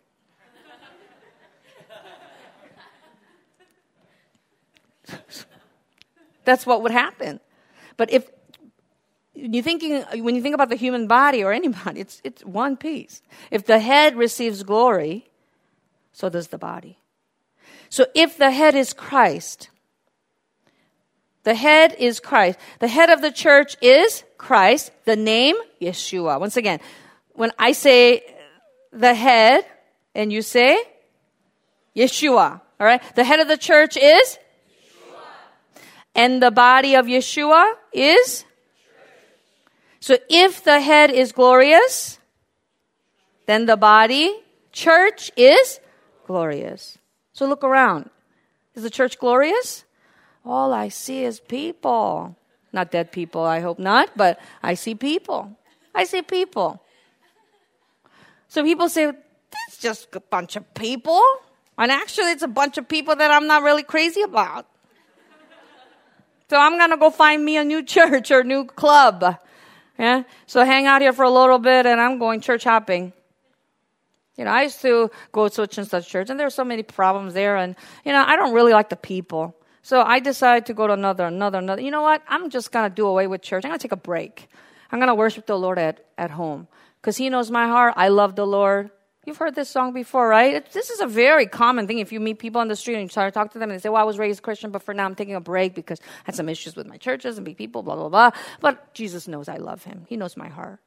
That's what would happen. But when you think about the human body or anybody, it's one piece. If the head receives glory, so does the body. So if the head is Christ, the head is Christ. The head of the church is Christ. The name, Yeshua. Once again, when I say the head and you say Yeshua, all right? The head of the church is Yeshua. And the body of Yeshua is? So if the head is glorious, then the body, church, is glorious. So look around. Is the church glorious? All I see is people. Not dead people, I hope not, but I see people. I see people. So people say, it's just a bunch of people. And actually, it's a bunch of people that I'm not really crazy about. So I'm going to go find me a new church or new club. Yeah. So hang out here for a little bit and I'm going church hopping. I used to go to such and such church and there are so many problems there. And, I don't really like the people. So I decided to go to another. You know what? I'm just going to do away with church. I'm going to take a break. I'm going to worship the Lord at home. Because he knows my heart. I love the Lord. You've heard this song before, right? This is a very common thing. If you meet people on the street and you try to talk to them and they say, well, I was raised Christian, but for now I'm taking a break because I had some issues with my churches and big people, blah, blah, blah. But Jesus knows I love him. He knows my heart.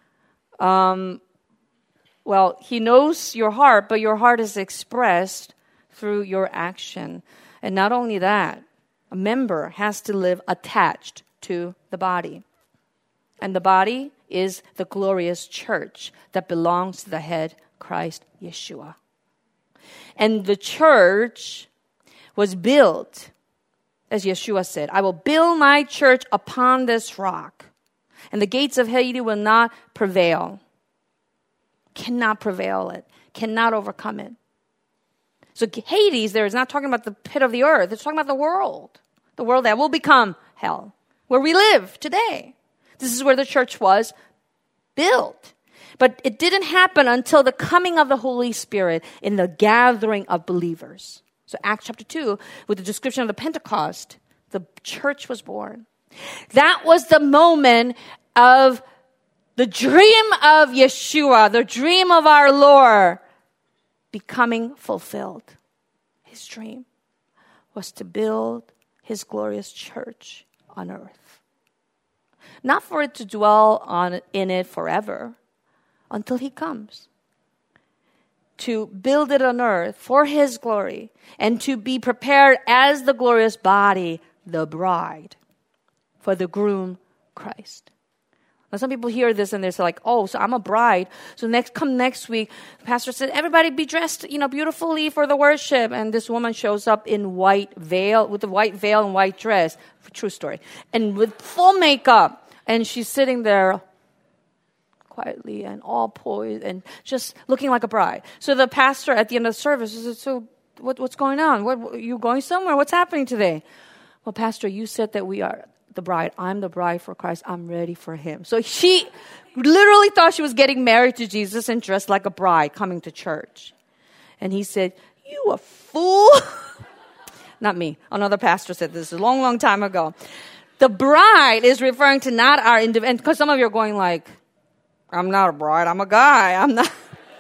Well, he knows your heart, but your heart is expressed through your action. And not only that, a member has to live attached to the body. And the body is the glorious church that belongs to the head Christ Yeshua. And the church was built, as Yeshua said, I will build my church upon this rock, and the gates of Hades will not prevail. Cannot prevail it. Cannot overcome it. So Hades there is not talking about the pit of the earth. It's talking about the world that will become hell, where we live today. This is where the church was built. But it didn't happen until the coming of the Holy Spirit in the gathering of believers. So Acts chapter 2, with the description of the Pentecost, the church was born. That was the moment of the dream of Yeshua, the dream of our Lord, becoming fulfilled. His dream was to build his glorious church on earth. Not for it to dwell in it forever, until he comes. To build it on earth for his glory, and to be prepared as the glorious body, the bride, for the groom, Christ. Now, some people hear this and they're like, oh, so I'm a bride. So come next week, the pastor said, everybody be dressed, beautifully for the worship. And this woman shows up in white veil, with a white veil and white dress. True story. And with full makeup. And she's sitting there quietly and all poised and just looking like a bride. So the pastor at the end of the service said, so what's going on? What, you going somewhere? What's happening today? Well, pastor, you said that we are the bride. I'm the bride for Christ. I'm ready for him. So she literally thought she was getting married to Jesus and dressed like a bride coming to church. And he said, you a fool. Not me. Another pastor said this a long, long time ago. The bride is referring to not our individual, because some of you are going like, I'm not a bride, I'm a guy. I'm not.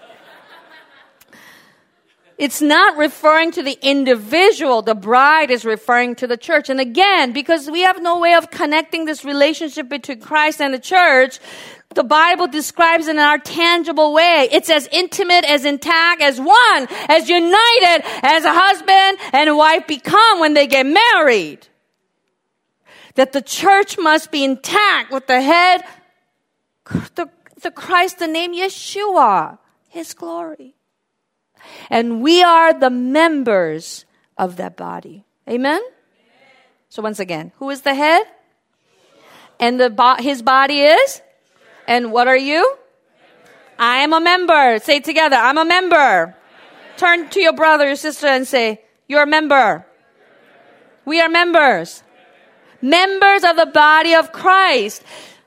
It's not referring to the individual. The bride is referring to the church. And again, because we have no way of connecting this relationship between Christ and the church, the Bible describes it in our tangible way. It's as intimate, as intact, as one, as united as a husband and a wife become when they get married. That the church must be intact with the head, the Christ, the name Yeshua, his glory. And we are the members of that body. Amen? So once again, who is the head? And his body is? And what are you? I am a member. Say it together. I'm a member. Turn to your brother, your sister, and say, you're a member. We are members. Members of the body of Christ.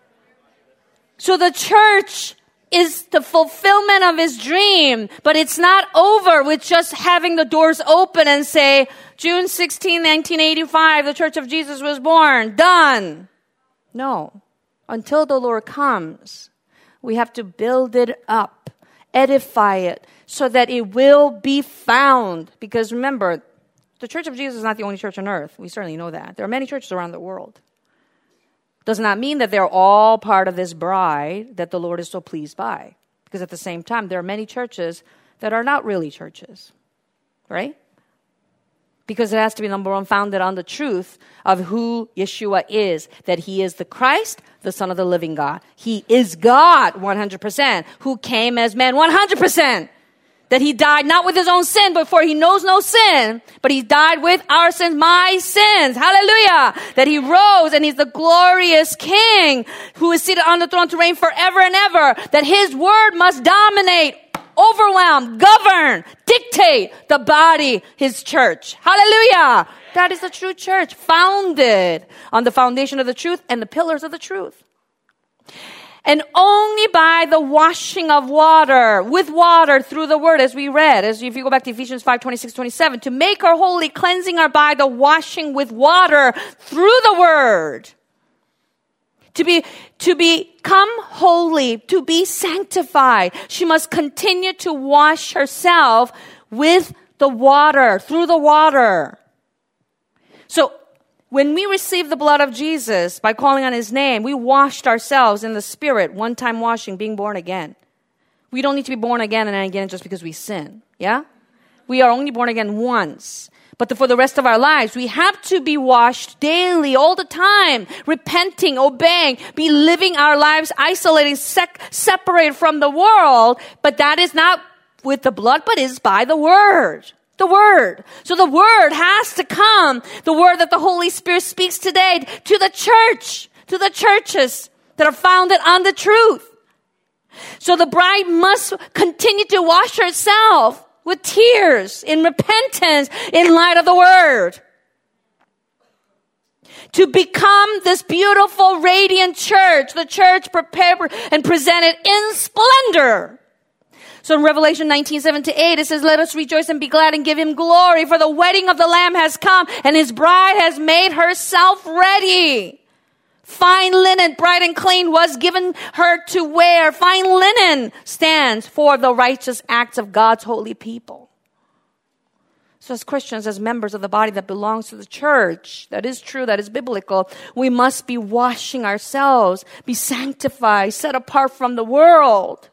So the church is the fulfillment of his dream, but it's not over with just having the doors open and say, June 16, 1985, the Church of Jesus was born. Done. No. Until the Lord comes, we have to build it up, edify it, so that it will be found. Because remember, the Church of Jesus is not the only church on earth. We certainly know that. There are many churches around the world. Does not mean that they're all part of this bride that the Lord is so pleased by. Because at the same time, there are many churches that are not really churches. Right? Because it has to be, number one, founded on the truth of who Yeshua is. That he is the Christ, the Son of the living God. He is God 100%. Who came as man 100%. That he died not with his own sin, but for he knows no sin. But he died with our sins, my sins. Hallelujah. That he rose and he's the glorious King who is seated on the throne to reign forever and ever. That his word must dominate, overwhelm, govern, dictate the body, his church. Hallelujah. That is the true church, founded on the foundation of the truth and the pillars of the truth. And only by the washing of water, with water through the word, as we read, as if you go back to Ephesians 5:26-27, to make her holy, cleansing her by the washing with water through the word. To become holy, to be sanctified, she must continue to wash herself with the water, through the water. So, when we receive the blood of Jesus by calling on his name, we washed ourselves in the Spirit, one-time washing, being born again. We don't need to be born again and again just because we sin. Yeah? We are only born again once. But for the rest of our lives, we have to be washed daily, all the time, repenting, obeying, be living our lives isolated, separated from the world. But that is not with the blood, but is by the word. The word. So the word has to come. The word that the Holy Spirit speaks today to the church, to the churches that are founded on the truth. So the bride must continue to wash herself with tears in repentance in light of the word. To become this beautiful, radiant church, the church prepared and presented in splendor. So in Revelation 19:7-8, it says, let us rejoice and be glad and give him glory, for the wedding of the Lamb has come, and his bride has made herself ready. Fine linen, bright and clean, was given her to wear. Fine linen stands for the righteous acts of God's holy people. So as Christians, as members of the body that belongs to the church, that is true, that is biblical, we must be washing ourselves, be sanctified, set apart from the world,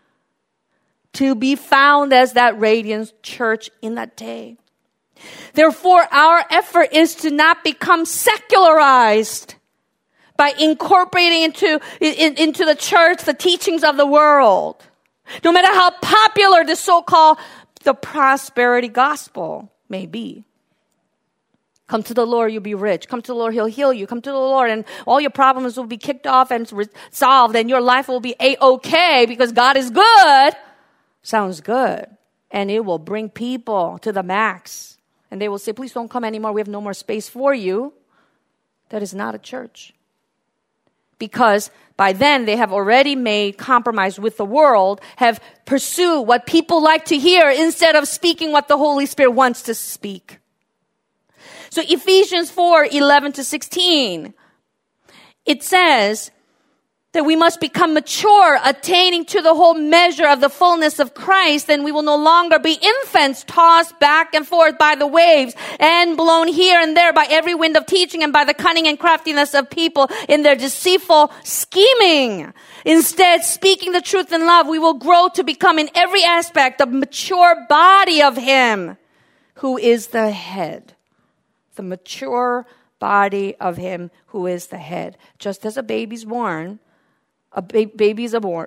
to be found as that radiant church in that day. Therefore, our effort is to not become secularized by incorporating into the church the teachings of the world. No matter how popular the prosperity gospel may be. Come to the Lord, you'll be rich. Come to the Lord, he'll heal you. Come to the Lord, and all your problems will be kicked off and resolved, and your life will be A-OK because God is good. Sounds good. And it will bring people to the max. And they will say, please don't come anymore. We have no more space for you. That is not a church. Because by then they have already made compromise with the world, have pursued what people like to hear instead of speaking what the Holy Spirit wants to speak. So Ephesians 4:11-16, it says that we must become mature, attaining to the whole measure of the fullness of Christ, and we will no longer be infants tossed back and forth by the waves and blown here and there by every wind of teaching and by the cunning and craftiness of people in their deceitful scheming. Instead, speaking the truth in love, we will grow to become in every aspect the mature body of Him who is the head. The mature body of Him who is the head. Just as a baby's born, baby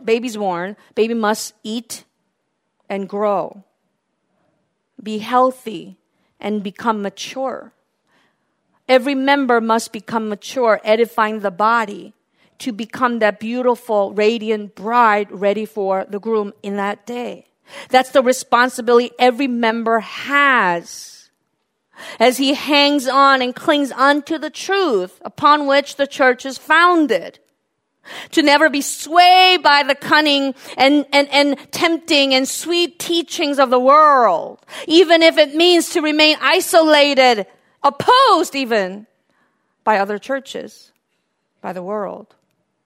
must eat and grow, be healthy, and become mature. Every member must become mature, edifying the body to become that beautiful, radiant bride ready for the groom in that day. That's the responsibility every member has as he hangs on and clings onto the truth upon which the church is founded. To never be swayed by the cunning and tempting and sweet teachings of the world, even if it means to remain isolated, opposed even by other churches, by the world.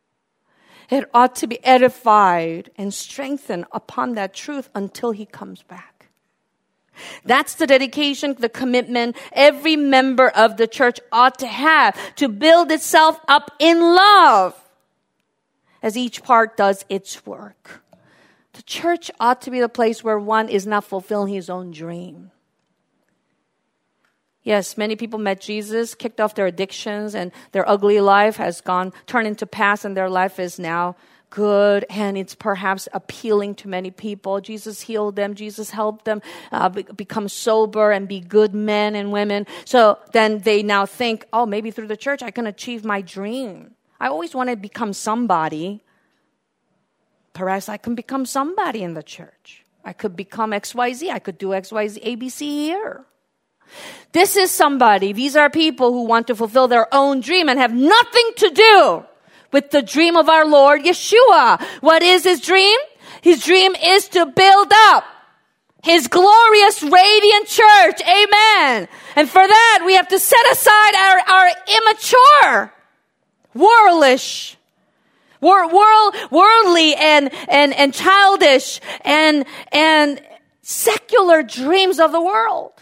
It ought to be edified and strengthened upon that truth until He comes back. That's the dedication, the commitment every member of the church ought to have, to build itself up in love as each part does its work. The church ought to be the place where one is not fulfilling his own dream. Yes, many people met Jesus, kicked off their addictions, and their ugly life has turned into past, and their life is now good, and it's perhaps appealing to many people. Jesus healed them. Jesus helped them become sober and be good men and women. So then they now think, oh, maybe through the church I can achieve my dream. I always wanted to become somebody. Perhaps I can become somebody in the church. I could become XYZ. I could do XYZ, ABC here. This is somebody. These are people who want to fulfill their own dream and have nothing to do with the dream of our Lord Yeshua. What is His dream? His dream is to build up His glorious, radiant church. Amen. And for that, we have to set aside our immature, worldly and childish and secular dreams of the world.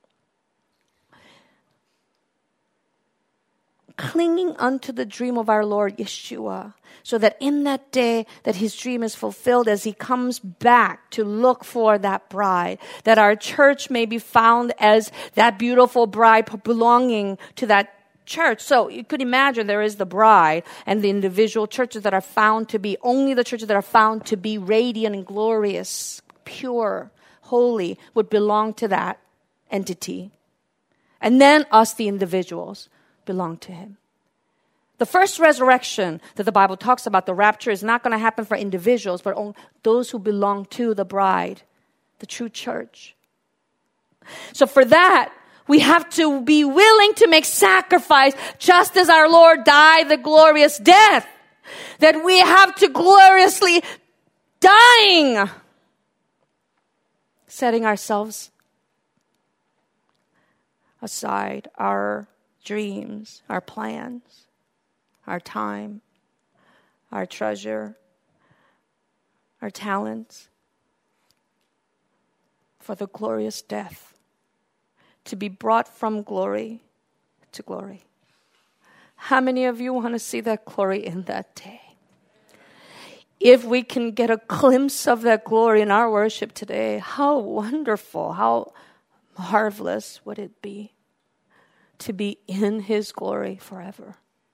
Clinging unto the dream of our Lord Yeshua, so that in that day that His dream is fulfilled as He comes back to look for that bride, that our church may be found as that beautiful bride belonging to that church. So you could imagine there is the bride and the individual churches that are found to be, only the churches that are found to be radiant and glorious, pure, holy, would belong to that entity. And then us, the individuals, belong to him. The first resurrection that the Bible talks about, the rapture, is not going to happen for individuals, but only those who belong to the bride, the true church. So for that, we have to be willing to make sacrifice, just as our Lord died the glorious death. That we have to gloriously dying, setting ourselves aside, our dreams, our plans, our time, our treasure, our talents, for the glorious death, to be brought from glory to glory. How many of you want to see that glory in that day? If we can get a glimpse of that glory in our worship today, how wonderful, how marvelous would it be to be in his glory forever?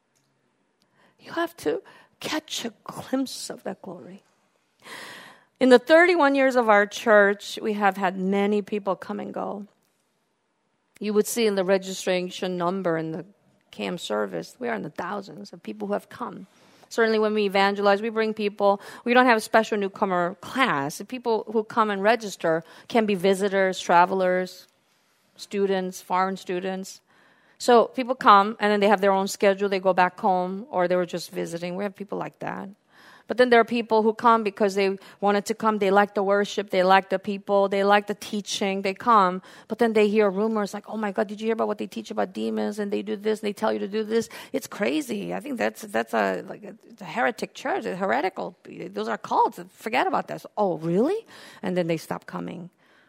You have to catch a glimpse of that glory. In the 31 years of our church, we have had many people come and go. You would see in the registration number in the CAM service, we are in the thousands of people who have come. Certainly when we evangelize, we bring people. We don't have a special newcomer class. The people who come and register can be visitors, travelers, students, foreign students. So people come, and then they have their own schedule. They go back home, or they were just visiting. We have people like that. But then there are people who come because they wanted to come. They like the worship. They like the people. They like the teaching. They come. But then they hear rumors like, oh, my God, did you hear about what they teach about demons? And they do this. And they tell you to do this. It's crazy. I think that's a heretic church. It's heretical. Those are cults. Forget about that. So, oh, really? And then they stop coming.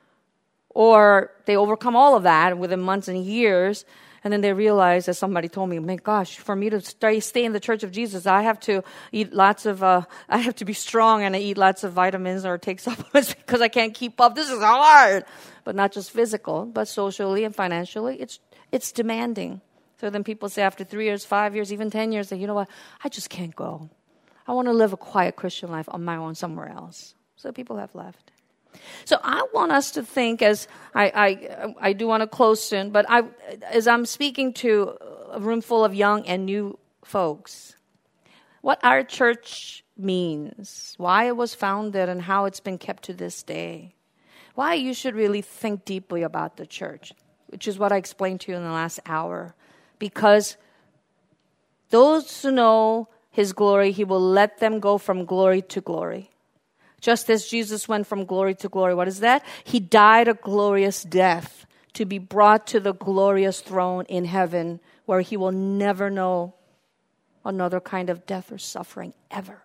Or they overcome all of that within months and years. And then they realize, as somebody told me, my gosh, for me to stay in the Church of Jesus, I have to eat I have to be strong and I eat lots of vitamins or take supplements because I can't keep up. This is hard. But not just physical, but socially and financially, it's demanding. So then people say after 3 years, 5 years, even 10 years, that, you know what, I just can't go. I want to live a quiet Christian life on my own somewhere else. So people have left. So I want us to think, as I do want to close soon, but as I'm speaking to a room full of young and new folks, what our church means, why it was founded, and how it's been kept to this day, why you should really think deeply about the church, which is what I explained to you in the last hour. Because those who know his glory, he will let them go from glory to glory. Just as Jesus went from glory to glory. What is that? He died a glorious death to be brought to the glorious throne in heaven where he will never know another kind of death or suffering ever.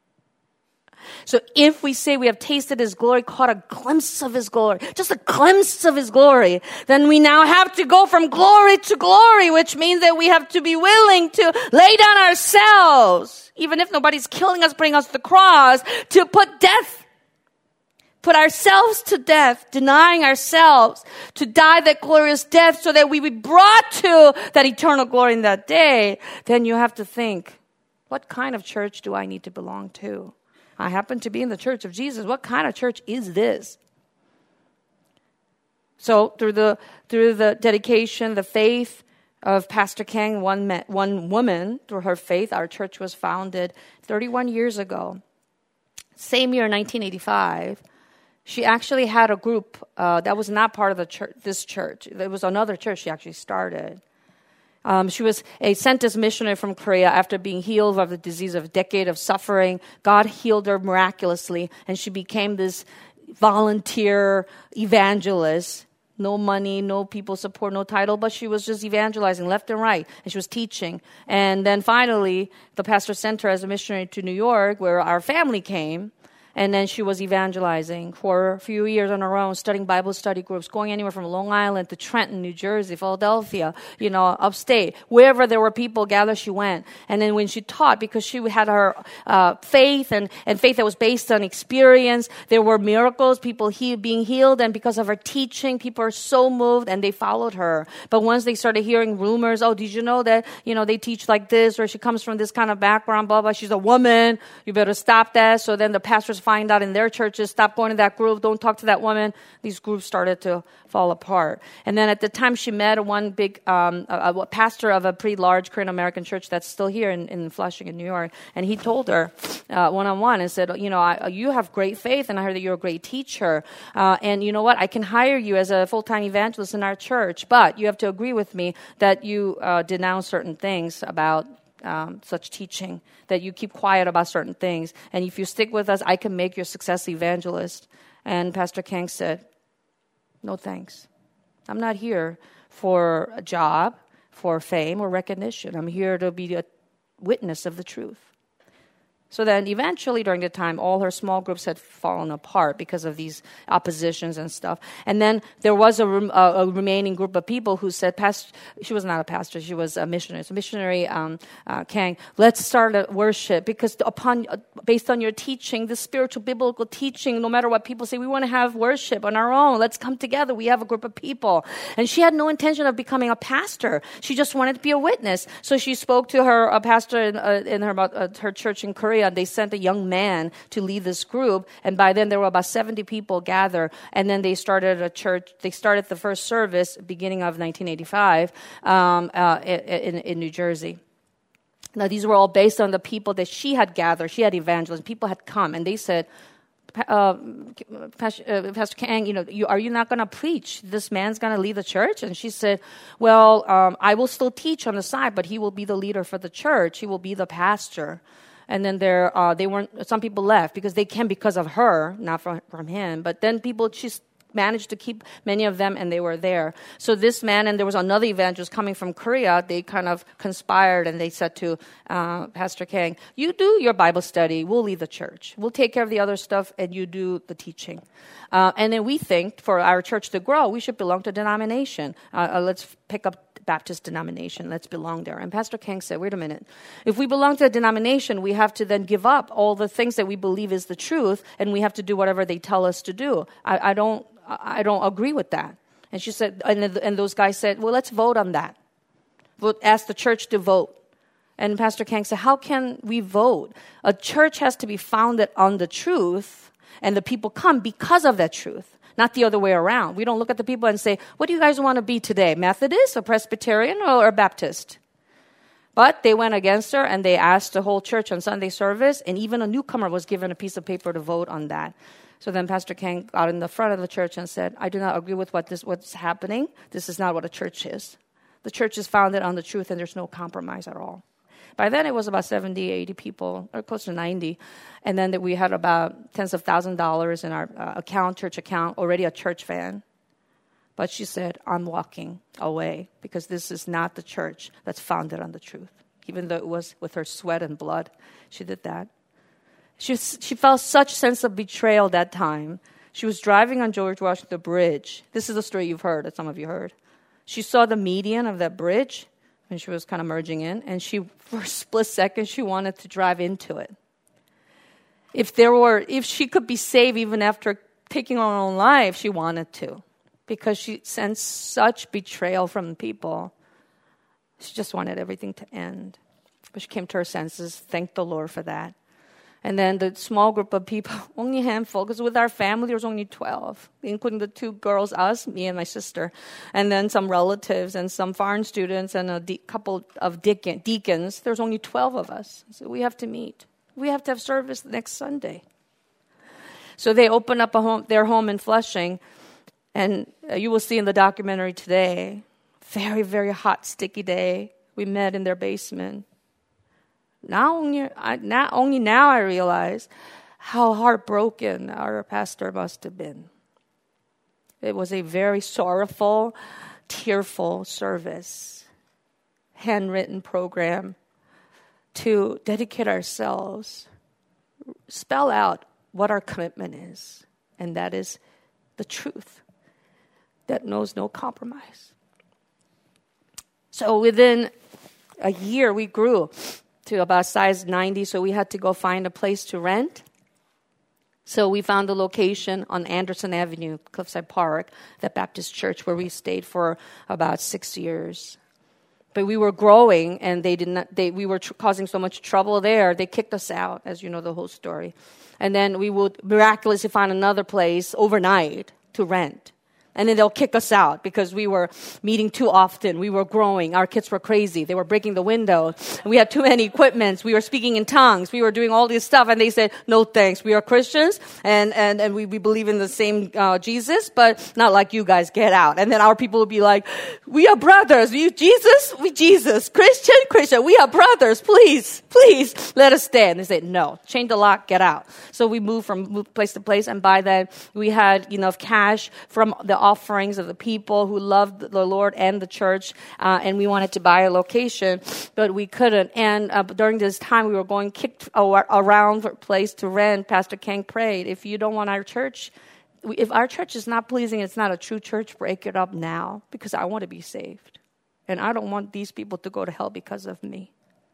So if we say we have tasted his glory, caught a glimpse of his glory, just a glimpse of his glory, then we now have to go from glory to glory, which means that we have to be willing to lay down ourselves, even if nobody's killing us, bring us to the cross, to put ourselves to death, denying ourselves, to die that glorious death so that we be brought to that eternal glory in that day. Then you have to think, what kind of church do I need to belong to? I happen to be in the Church of Jesus. What kind of church is this? So through the dedication, the faith of Pastor Kang, one woman, through her faith, our church was founded 31 years ago. Same year, 1985, she actually had a group that was not part of the church. This church, there was another church she actually started. She was sent as missionary from Korea after being healed of the disease of a decade of suffering. God healed her miraculously, and she became this volunteer evangelist. No money, no people support, no title, but she was just evangelizing left and right, and she was teaching. And then finally, the pastor sent her as a missionary to New York, where our family came. And then she was evangelizing for a few years on her own, studying Bible study groups, going anywhere from Long Island to Trenton, New Jersey, Philadelphia, upstate. Wherever there were people gathered, she went. And then when she taught, because she had her faith and faith that was based on experience, there were miracles, people being healed. And because of her teaching, people are so moved and they followed her. But once they started hearing rumors, oh, did you know that, they teach like this, or she comes from this kind of background, blah, blah, she's a woman, you better stop that. So then the pastors find out in their churches, stop going to that group, don't talk to that woman. These groups started to fall apart. And then at the time, she met one big a pastor of a pretty large Korean American church that's still here in Flushing in New York. And he told her one-on-one and said, you have great faith, and I heard that you're a great teacher. And you know what? I can hire you as a full-time evangelist in our church, but you have to agree with me that you denounce certain things about such teaching, that you keep quiet about certain things. And if you stick with us, I can make you a successful evangelist. And Pastor Kang said, no thanks. I'm not here for a job, for fame or recognition. I'm here to be a witness of the truth. So then eventually during the time, all her small groups had fallen apart because of these oppositions and stuff. And then there was a remaining group of people who said, she was not a pastor, she was a missionary. So missionary Kang, let's start a worship because based on your teaching, the spiritual biblical teaching, no matter what people say, we want to have worship on our own. Let's come together. We have a group of people. And she had no intention of becoming a pastor. She just wanted to be a witness. So she spoke to her pastor in her church in Korea. And they sent a young man to lead this group. And by then, there were about 70 people gathered. And then they started a church. They started the first service beginning of 1985 in New Jersey. Now, these were all based on the people that she had gathered. She had evangelists. People had come. And they said, Pastor Kang, are you not going to preach? This man's going to lead the church? And she said, well, I will still teach on the side, but he will be the leader for the church. He will be the pastor. And then some people left because they came because of her, not from him. But then she managed to keep many of them, and they were there. So this man, and there was another evangelist coming from Korea, they kind of conspired, and they said to Pastor Kang, you do your Bible study, we'll lead the church. We'll take care of the other stuff, and you do the teaching. And then we think for our church to grow, we should belong to a denomination. Let's pick up Baptist denomination. Let's belong there. And Pastor Kang said, wait a minute. If we belong to a denomination, we have to then give up all the things that we believe is the truth, and we have to do whatever they tell us to do. I don't agree with that. And she said, and those guys said, well, let's vote on that. We'll ask the church to vote. And Pastor Kang said, how can we vote? A church has to be founded on the truth, and the people come because of that truth. Not the other way around. We don't look at the people and say, what do you guys want to be today? Methodist or Presbyterian or Baptist? But they went against her, and they asked the whole church on Sunday service, and even a newcomer was given a piece of paper to vote on that. So then Pastor Kang got in the front of the church and said, I do not agree with what's happening. This is not what a church is. The church is founded on the truth, and there's no compromise at all. By then, it was about 70, 80 people, or close to 90. And then we had about tens of thousands of dollars in our church account, already a church van. But she said, I'm walking away because this is not the church that's founded on the truth. Even though it was with her sweat and blood, she did that. She felt such sense of betrayal that time. She was driving on George Washington Bridge. This is a story you've heard, that some of you heard. She saw the median of that bridge, and she was kind of merging in, and for a split second, she wanted to drive into it. If she could be saved even after taking her own life, she wanted to, because she sensed such betrayal from people. She just wanted everything to end. But she came to her senses, thanked the Lord for that. And then the small group of people, only a handful, because with our family, there was only 12, including the two girls, us, me and my sister, and then some relatives and some foreign students and a couple of deacons. There's only 12 of us. So we have to meet. We have to have service next Sunday. So they open up their home in Flushing, and you will see in the documentary today, very, very hot, sticky day. We met in their basement. Not only now I realize how heartbroken our pastor must have been. It was a very sorrowful, tearful service, handwritten program to dedicate ourselves, spell out what our commitment is, and that is the truth that knows no compromise. So within a year, we grew to about size 90, so we had to go find a place to rent. So we found a location on Anderson Avenue, Cliffside Park, the Baptist church, where we stayed for about 6 years. But we were growing, and we were causing so much trouble there. They kicked us out, as you know the whole story. And then we would miraculously find another place overnight to rent. And then they'll kick us out because we were meeting too often. We were growing. Our kids were crazy. They were breaking the window. We had too many equipments. We were speaking in tongues. We were doing all this stuff. And they said, no thanks. We are Christians and we believe in the same Jesus, but not like you guys. Get out. And then our people would be like, we are brothers. You Jesus? We Jesus. Christian. We are brothers. Please let us stay. And they said, no. Change the lock. Get out. So we moved from place to place. And by then we had enough cash from the offerings of the people who loved the Lord and the church, and we wanted to buy a location, but we couldn't. And during this time, we were going kicked around for a place to rent. Pastor Kang prayed, if you don't want our church, if our church is not pleasing, it's not a true church, break it up now, because I want to be saved. And I don't want these people to go to hell because of me.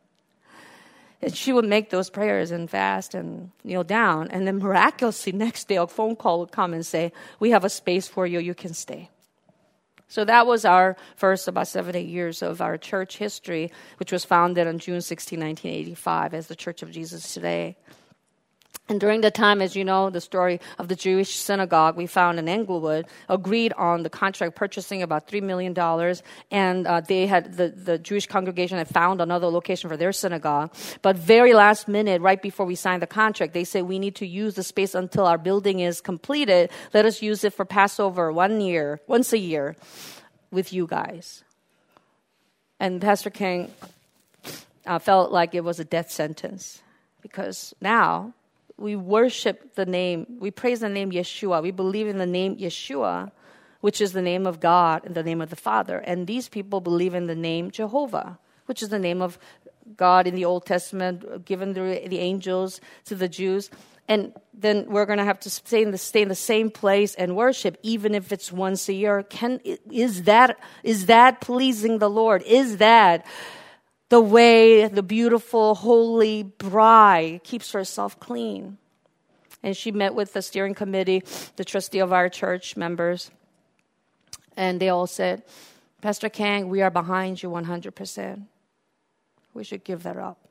And she would make those prayers and fast and kneel down. And then miraculously, next day, a phone call would come and say, we have a space for you. You can stay. So that was our first about 7-8 years of our church history, which was founded on June 16, 1985 as the Church of Jesus today. And during the time, as you know, the story of the Jewish synagogue we found in Englewood agreed on the contract purchasing about $3 million. And they had the Jewish congregation had found another location for their synagogue. But very last minute, right before we signed the contract, they said, we need to use the space until our building is completed. Let us use it for Passover once a year with you guys. And Pastor Kang felt like it was a death sentence because now we worship the name, we praise the name Yeshua. We believe in the name Yeshua, which is the name of God and the name of the Father. And these people believe in the name Jehovah, which is the name of God in the Old Testament, given the angels to the Jews. And then we're going to have to stay in the same place and worship, even if it's once a year. Is that pleasing the Lord? Is that the way the beautiful, holy bride keeps herself clean? And she met with the steering committee, the trustee of our church members, and they all said, Pastor Kang, we are behind you 100%. We should give that up.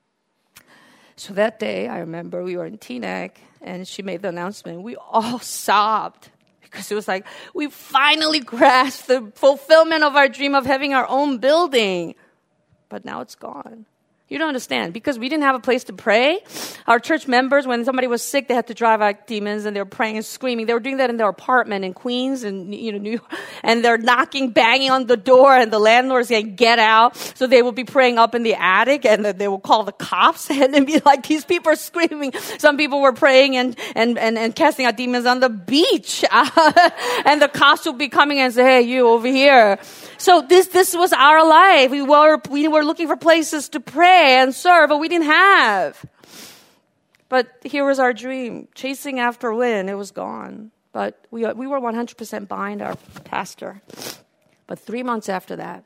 So that day, I remember we were in Teaneck, and she made the announcement. We all sobbed because it was like, we finally grasped the fulfillment of our dream of having our own building. But now it's gone. You don't understand. Because we didn't have a place to pray. Our church members, when somebody was sick, they had to drive out demons, and they were praying and screaming. They were doing that in their apartment in Queens and New York. And they're banging on the door, and the landlord's saying, get out. So they would be praying up in the attic, and they would call the cops and then be like, these people are screaming. Some people were praying and casting out demons on the beach. And the cops would be coming and say, hey, you over here. So this was our life. We were looking for places to pray and serve, but we didn't have. But here was our dream, chasing after wind. It was gone. But we were 100% behind our pastor. But 3 months after that,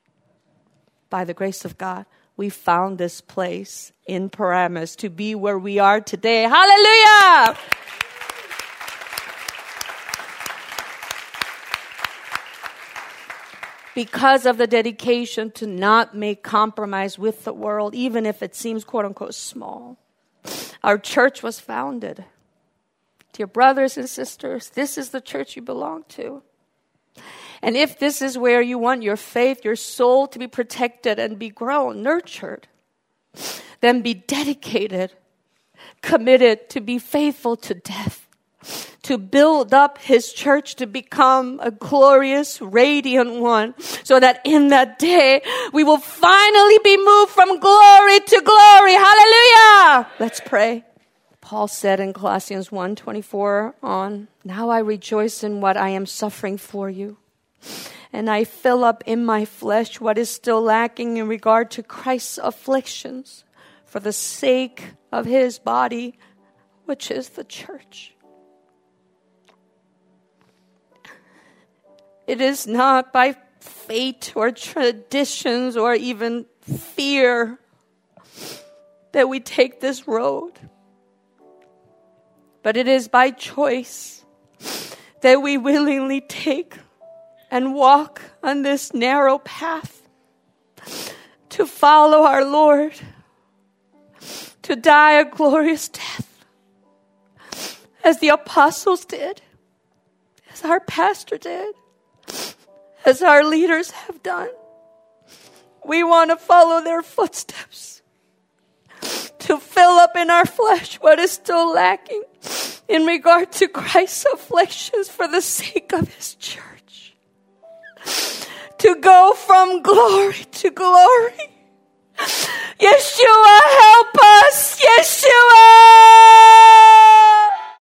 by the grace of God, we found this place in Paramus to be where we are today. Hallelujah! Because of the dedication to not make compromise with the world, even if it seems, quote unquote, small. Our church was founded. Dear brothers and sisters, this is the church you belong to. And if this is where you want your faith, your soul to be protected and be grown, nurtured, then be dedicated, committed to be faithful to death. To build up His church to become a glorious, radiant one, so that in that day we will finally be moved from glory to glory. Hallelujah! Let's pray. Paul said in Colossians 1:24 on, now I rejoice in what I am suffering for you, and I fill up in my flesh what is still lacking in regard to Christ's afflictions for the sake of His body, which is the church. It is not by fate or traditions or even fear that we take this road. But it is by choice that we willingly take and walk on this narrow path to follow our Lord, to die a glorious death, as the apostles did, as our pastor did, as our leaders have done. We want to follow their footsteps, to fill up in our flesh what is still lacking in regard to Christ's afflictions for the sake of his church. To go from glory to glory. Yeshua, help us! Yeshua!